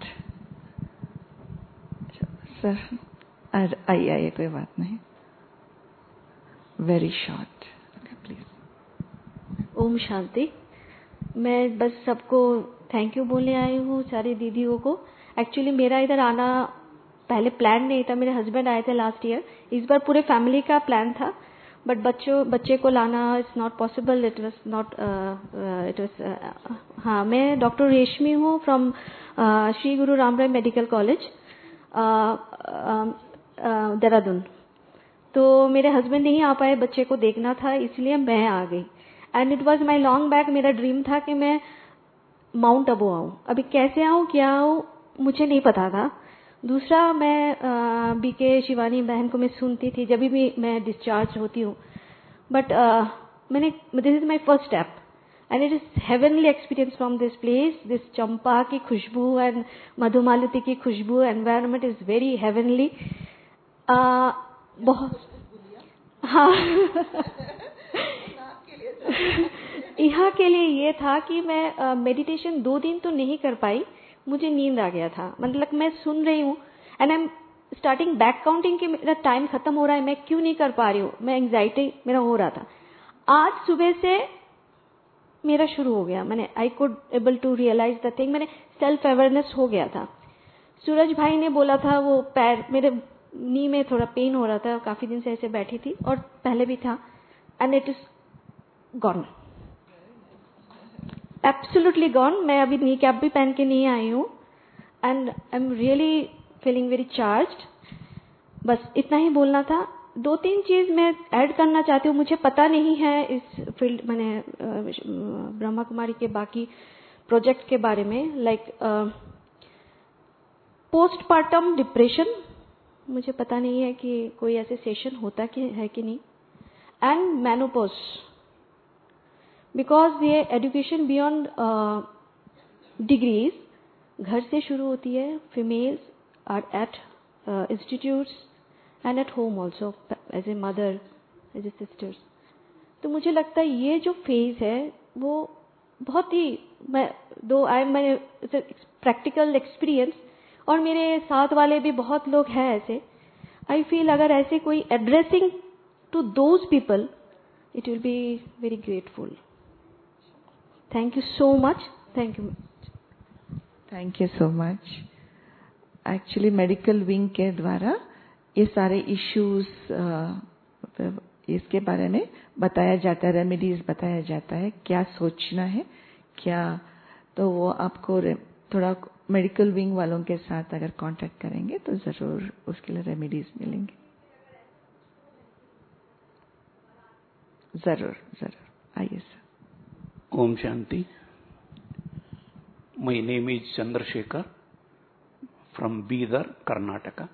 sir, आइए आइए, कोई बात नहीं, very short please. Om Shanti. मैं बस सबको थैंक यू बोलने आई हूँ, सारी दीदियों को। एक्चुअली मेरा इधर आना पहले प्लान नहीं था, मेरे हस्बैंड आए थे लास्ट ईयर। इस बार पूरे फैमिली का प्लान था, बट बच्चों बच्चे को लाना it's not possible, it was not it was. हाँ, मैं डॉक्टर रेशमी हूँ from Shri Guru Ramrai medical college Dehradun. तो मेरे हस्बैंड नहीं आ पाए, बच्चे को देखना था, इसलिए मैं आ गई। And it was my long back, मेरा ड्रीम था कि मैं माउंट आबू आऊँ। अभी कैसे आऊँ, क्या आऊँ, मुझे नहीं पता था। दूसरा, मैं बीके शिवानी बहन को मैं सुनती थी जब भी मैं डिस्चार्ज होती हूँ, बट मैंने this is my first step and it is heavenly experience from this place. This चंपा की खुशबू एंड मधुमालती की खुशबू, एनवायरनमेंट इज वेरी हेवनली। बहुत हाँ यहाँ के लिए ये था कि मैं मेडिटेशन uh, दो दिन तो नहीं कर पाई, मुझे नींद आ गया था। मतलब मैं सुन रही हूँ and I am starting back counting कि मेरा टाइम खत्म हो रहा है, मैं क्यों नहीं कर पा रही हूँ, मैं एंग्जाइटी मेरा हो रहा था। आज सुबह से मेरा शुरू हो गया, मैंने I could able to realise the thing, मैंने सेल्फ अवेयरनेस हो गया था। सूरज भाई ने बोला था, वो पैर मेरे नी में थोड़ा पेन हो रहा था, काफी दिन से ऐसे बैठी थी और पहले भी था, and it is gone, absolutely gone. मैं अभी नी कैप भी पहन के नहीं आई हूँ and I am really feeling very charged. बस इतना ही बोलना था। दो तीन चीज मैं ऐड करना चाहती हूँ, मुझे पता नहीं है इस फील्ड, मैंने ब्रह्मा कुमारी के बाकी प्रोजेक्ट के बारे में, लाइक पोस्टपार्टम डिप्रेशन, मुझे पता नहीं है कि कोई ऐसे सेशन होता कि है कि नहीं, एंड मेनोपॉज, बिकॉज ये एजुकेशन बियॉन्ड डिग्रीज घर से शुरू होती है। Females are at institutes and at home also as a mother, as a sisters. तो मुझे लगता है ये जो फेज है वो बहुत ही, मैं दो आई मैंने प्रैक्टिकल एक्सपीरियंस और मेरे साथ वाले भी बहुत लोग हैं ऐसे, आई फील अगर ऐसे कोई addressing to those people, it will be very grateful. Thank you so much, thank you thank you so much. Actually medical wing के द्वारा ये सारे इश्यूज इसके बारे में बताया जाता है, रेमेडीज बताया जाता है, क्या सोचना है क्या, तो वो आपको थोड़ा मेडिकल विंग वालों के साथ अगर कांटेक्ट करेंगे तो जरूर उसके लिए रेमेडीज मिलेंगे। जरूर जरूर आइए sir. Om Shanti. My name is Chandrasekhar from Bidar, Karnataka.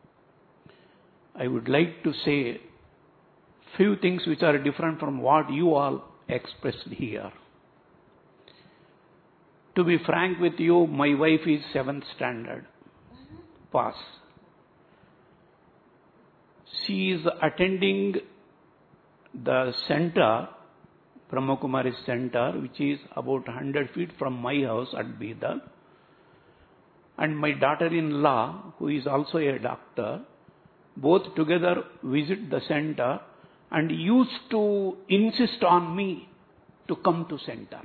I would like to say few things which are different from what you all expressed here. to be frank with you, my wife is seventh standard. Pass. She is attending the center, Brahmakumari center, which is about one hundred feet from my house at Bidar. And my daughter-in-law, who is also a doctor, both together visit the center and used to insist on me to come to center.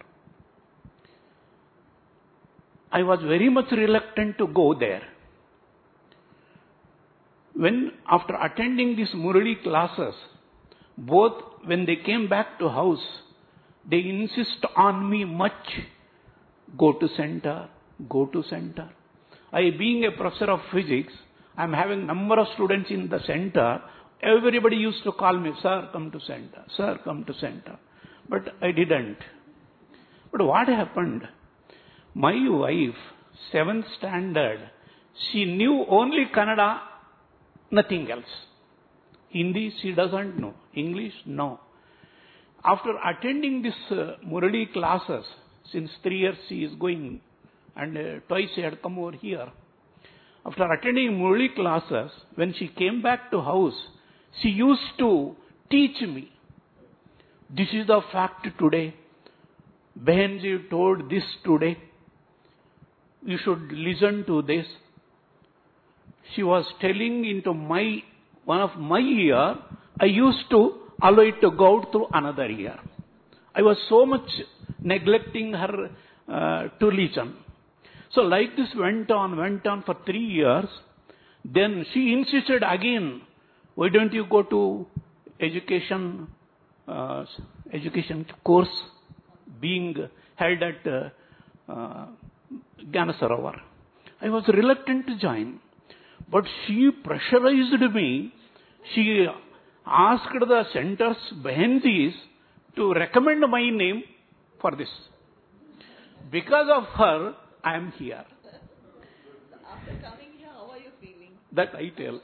I was very much reluctant to go there. When, after attending these Murali classes, both when they came back to house, they insist on me much, go to center, go to center. I, being a professor of physics, I am having number of students in the center. Everybody used to call me, sir, come to center, sir, come to center. But I didn't. But what happened? My wife, seventh standard, she knew only Kannada, nothing else. Hindi, she doesn't know. English, no. After attending this uh, Murali classes, since three years she is going, and uh, twice she had come over here. After attending Murali classes, when she came back to house, she used to teach me. This is the fact today. Behenji told this today. You should listen to this. She was telling into my, one of my ear, I used to allow it to go out through another ear. I was so much neglecting her uh, to listen. So like this went on, went on for three years. Then she insisted again, why don't you go to education, uh, education course being held at uh, uh, Gyanasarovar. I was reluctant to join. But she pressurized me. She asked the center's Behenjis to recommend my name for this. Because of her, I am here. After coming here, how are you feeling? That I tell.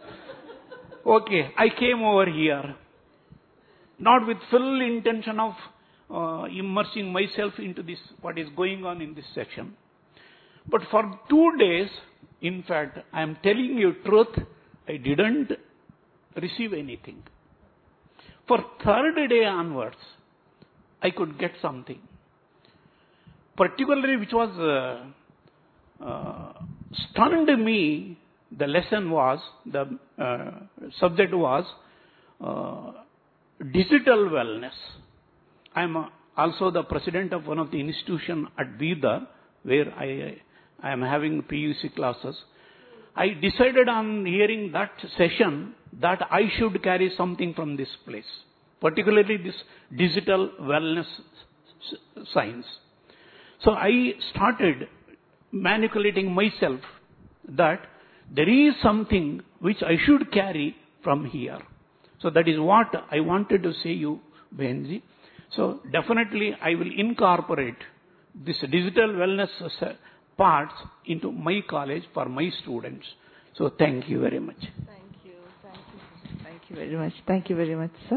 Okay, I came over here, not with full intention of uh, immersing myself into this, what is going on in this section. But for two days, in fact, I am telling you truth, I didn't receive anything. For third day onwards, I could get something. Particularly which was uh, uh, stunned me, the lesson was, the uh, subject was uh, digital wellness. I am also the president of one of the institutions at Bidar, where I, I am having P U C classes. I decided on hearing that session that I should carry something from this place, particularly this digital wellness science. So I started manipulating myself that there is something which I should carry from here. So that is what I wanted to say you, Behenji. So definitely I will incorporate this digital wellness parts into my college for my students. So thank you very much. Thank you. Thank you. Thank you very much. Thank you very much, sir.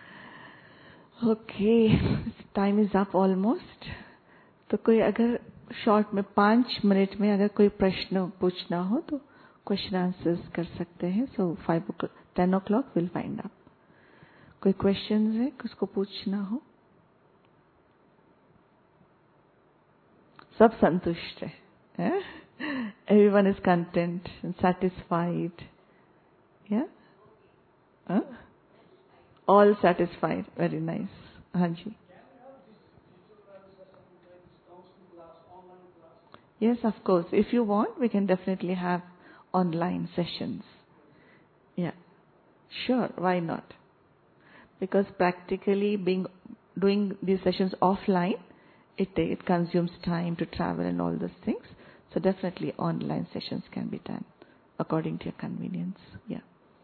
Okay, time is up almost. तो कोई अगर short में पाँच minute में अगर कोई प्रश्न पूछना हो तो क्वेश्चन आंसर्स कर सकते हैं. So five or ten o'clock will find out. कोई क्वेश्चन है किसको पूछना हो? सब संतुष्ट है. Everyone is content and satisfied. Yeah? Huh? All satisfied. Very nice. हाँ जी. Yes, of course. If you want, we can definitely have online sessions. Yeah. Sure, why not? Because practically being doing these sessions offline, it, it consumes time to travel and all those things. So definitely online sessions can be done according to your convenience. Yeah.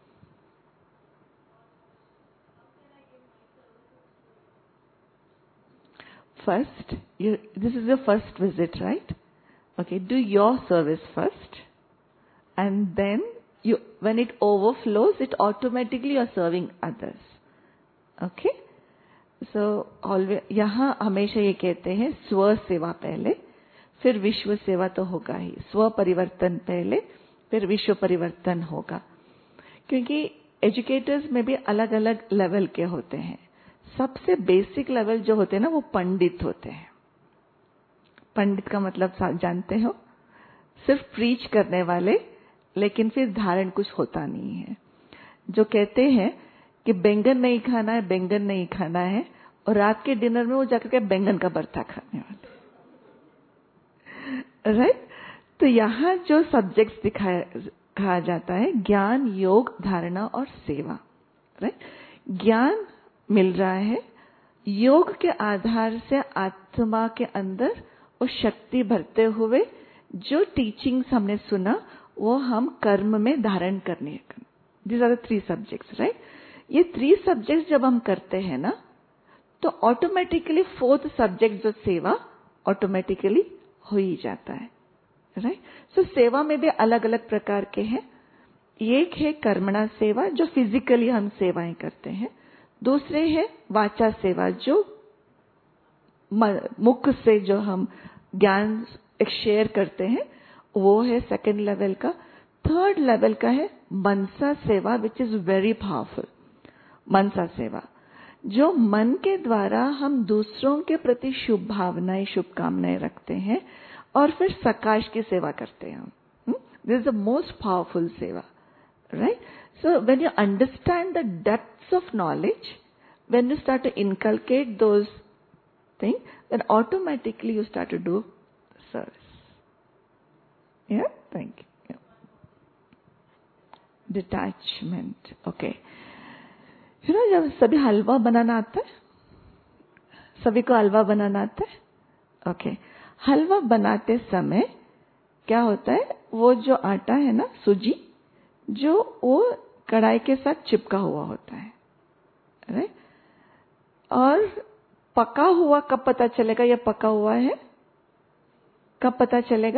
First, you, this is your first visit, right? Okay, do your service first, and then you, when it overflows, it automatically you're serving others. Okay? So always, यहाँ हमेशा ये कहते हैं स्व सेवा पहले. फिर विश्व सेवा तो होगा ही। स्व परिवर्तन पहले, फिर विश्व परिवर्तन होगा। क्योंकि एजुकेटर्स में भी अलग अलग लेवल के होते हैं। सबसे बेसिक लेवल जो होते हैं ना, वो पंडित होते हैं। पंडित का मतलब जानते हो, सिर्फ प्रीच करने वाले, लेकिन फिर धारण कुछ होता नहीं है। जो कहते हैं कि बैंगन नहीं खाना है, बैंगन नहीं खाना है, और रात के डिनर में वो जाकर के बैंगन का भरता खाने वाले, राइट। तो यहाँ जो सब्जेक्ट्स दिखाया कहा जाता है, ज्ञान, योग, धारणा और सेवा, राइट। ज्ञान मिल रहा है, योग के आधार से आत्मा के अंदर वो शक्ति भरते हुए जो टीचिंग्स हमने सुना वो हम कर्म में धारण करने। These are the three subjects, right. ये थ्री सब्जेक्ट्स जब हम करते हैं ना, तो ऑटोमेटिकली फोर्थ सब्जेक्ट जो सेवा ऑटोमेटिकली हो ही जाता है, राइट। सो सेवा में भी अलग अलग प्रकार के हैं। एक है कर्मणा सेवा, जो फिजिकली हम सेवाएं करते हैं। दूसरे है वाचा सेवा, जो मुख से जो हम ज्ञान एक शेयर करते हैं, वो है सेकंड लेवल का। थर्ड लेवल का है मनसा सेवा, विच इज वेरी पावरफुल। मनसा सेवा, जो मन के द्वारा हम दूसरों के प्रति शुभ भावनाएं, शुभकामनाएं रखते हैं और फिर सकाश की सेवा करते हैं हम। This is the most powerful सेवा, right. So when you understand the depths of knowledge, when you start to inculcate those things, then automatically you start to do service. Yeah, thank you. Yeah. Detachment, okay. You know, जब सभी हलवा बनाना आता है, सभी को हलवा बनाना आता है, okay. हलवा बनाते समय क्या होता है, वो जो आटा है ना, सूजी, जो वो कढ़ाई के साथ चिपका हुआ होता है, राइट। और पका हुआ कब पता चलेगा ये पका हुआ है? कब पता चलेगा?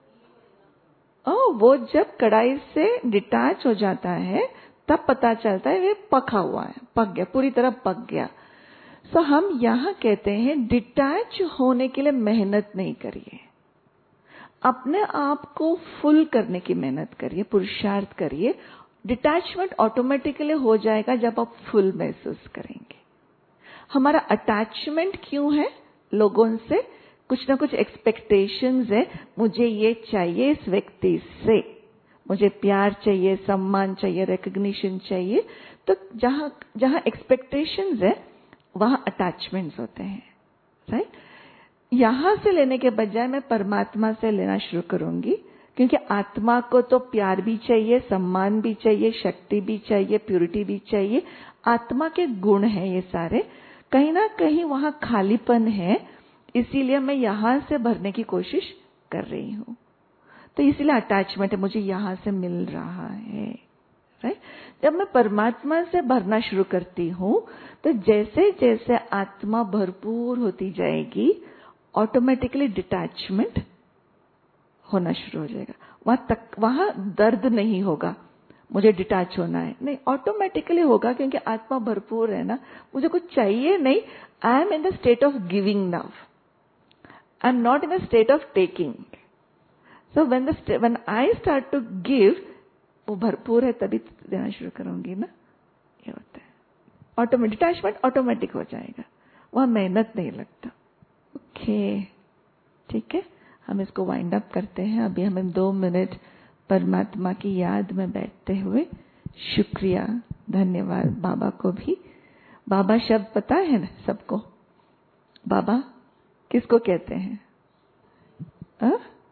ओ, वो जब कढ़ाई से डिटैच हो जाता है तब पता चलता है ये पका हुआ है, पक गया, पूरी तरह पक गया। सो so, हम यहाँ कहते हैं डिटैच होने के लिए मेहनत नहीं करिए, अपने आप को फुल करने की मेहनत करिए, पुरुषार्थ करिए। डिटैचमेंट ऑटोमेटिकली हो जाएगा जब आप फुल महसूस करेंगे। हमारा अटैचमेंट क्यों है लोगों से? कुछ ना कुछ एक्सपेक्टेशंस है, मुझे ये चाहिए इस व्यक्ति से, मुझे प्यार चाहिए, सम्मान चाहिए, रिकग्निशन चाहिए। तो जहां जहां एक्सपेक्टेशंस है वहां अटैचमेंट्स होते हैं, राइट। यहां से लेने के बजाय मैं परमात्मा से लेना शुरू करूंगी, क्योंकि आत्मा को तो प्यार भी चाहिए, सम्मान भी चाहिए, शक्ति भी चाहिए, प्यूरिटी भी चाहिए। आत्मा के गुण हैं ये सारे, कहीं ना कहीं वहां खालीपन है, इसीलिए मैं यहां से भरने की कोशिश कर रही हूं। तो इसीलिए अटैचमेंट है, मुझे यहां से मिल रहा है, राइट। जब मैं परमात्मा से भरना शुरू करती हूं, तो जैसे जैसे आत्मा भरपूर होती जाएगी, ऑटोमेटिकली डिटैचमेंट होना शुरू हो जाएगा। वहां तक वहां दर्द नहीं होगा, मुझे डिटैच होना है, नहीं, ऑटोमेटिकली होगा, क्योंकि आत्मा भरपूर है ना, मुझे कुछ चाहिए नहीं। I am in the state of giving now, I am not in the state of taking. So when the when I start to give, वो भरपूर है तभी देना शुरू करूंगी ना, ये होता है। ऑटोमेटिक डिटैचमेंट ऑटोमेटिक हो जाएगा, वहां मेहनत नहीं लगता। ओके, ठीक है, हम इसको वाइंड अप करते हैं। अभी हमें दो मिनट परमात्मा की याद में बैठते हुए, शुक्रिया, धन्यवाद बाबा को भी। बाबा शब्द पता है ना सबको? बाबा किसको कहते हैं? आ?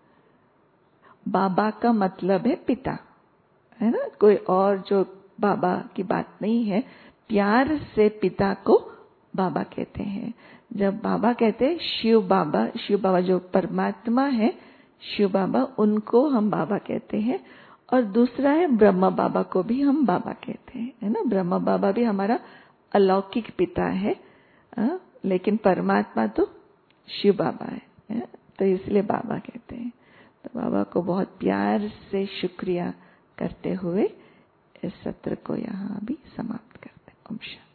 बाबा का मतलब है पिता, है ना, कोई और जो बाबा की बात नहीं है। प्यार से पिता को बाबा कहते हैं। जब बाबा कहते हैं शिव बाबा, शिव बाबा जो परमात्मा है, शिव बाबा, उनको हम बाबा कहते हैं। और दूसरा है ब्रह्मा बाबा को भी हम बाबा कहते हैं, है ना। ब्रह्मा बाबा भी हमारा अलौकिक पिता है, आ, लेकिन परमात्मा तो शिव बाबा है, है? तो इसलिए बाबा कहते हैं। तो बाबा को बहुत प्यार से शुक्रिया करते हुए इस सत्र को यहाँ भी समाप्त करते हैं। ओम शांति।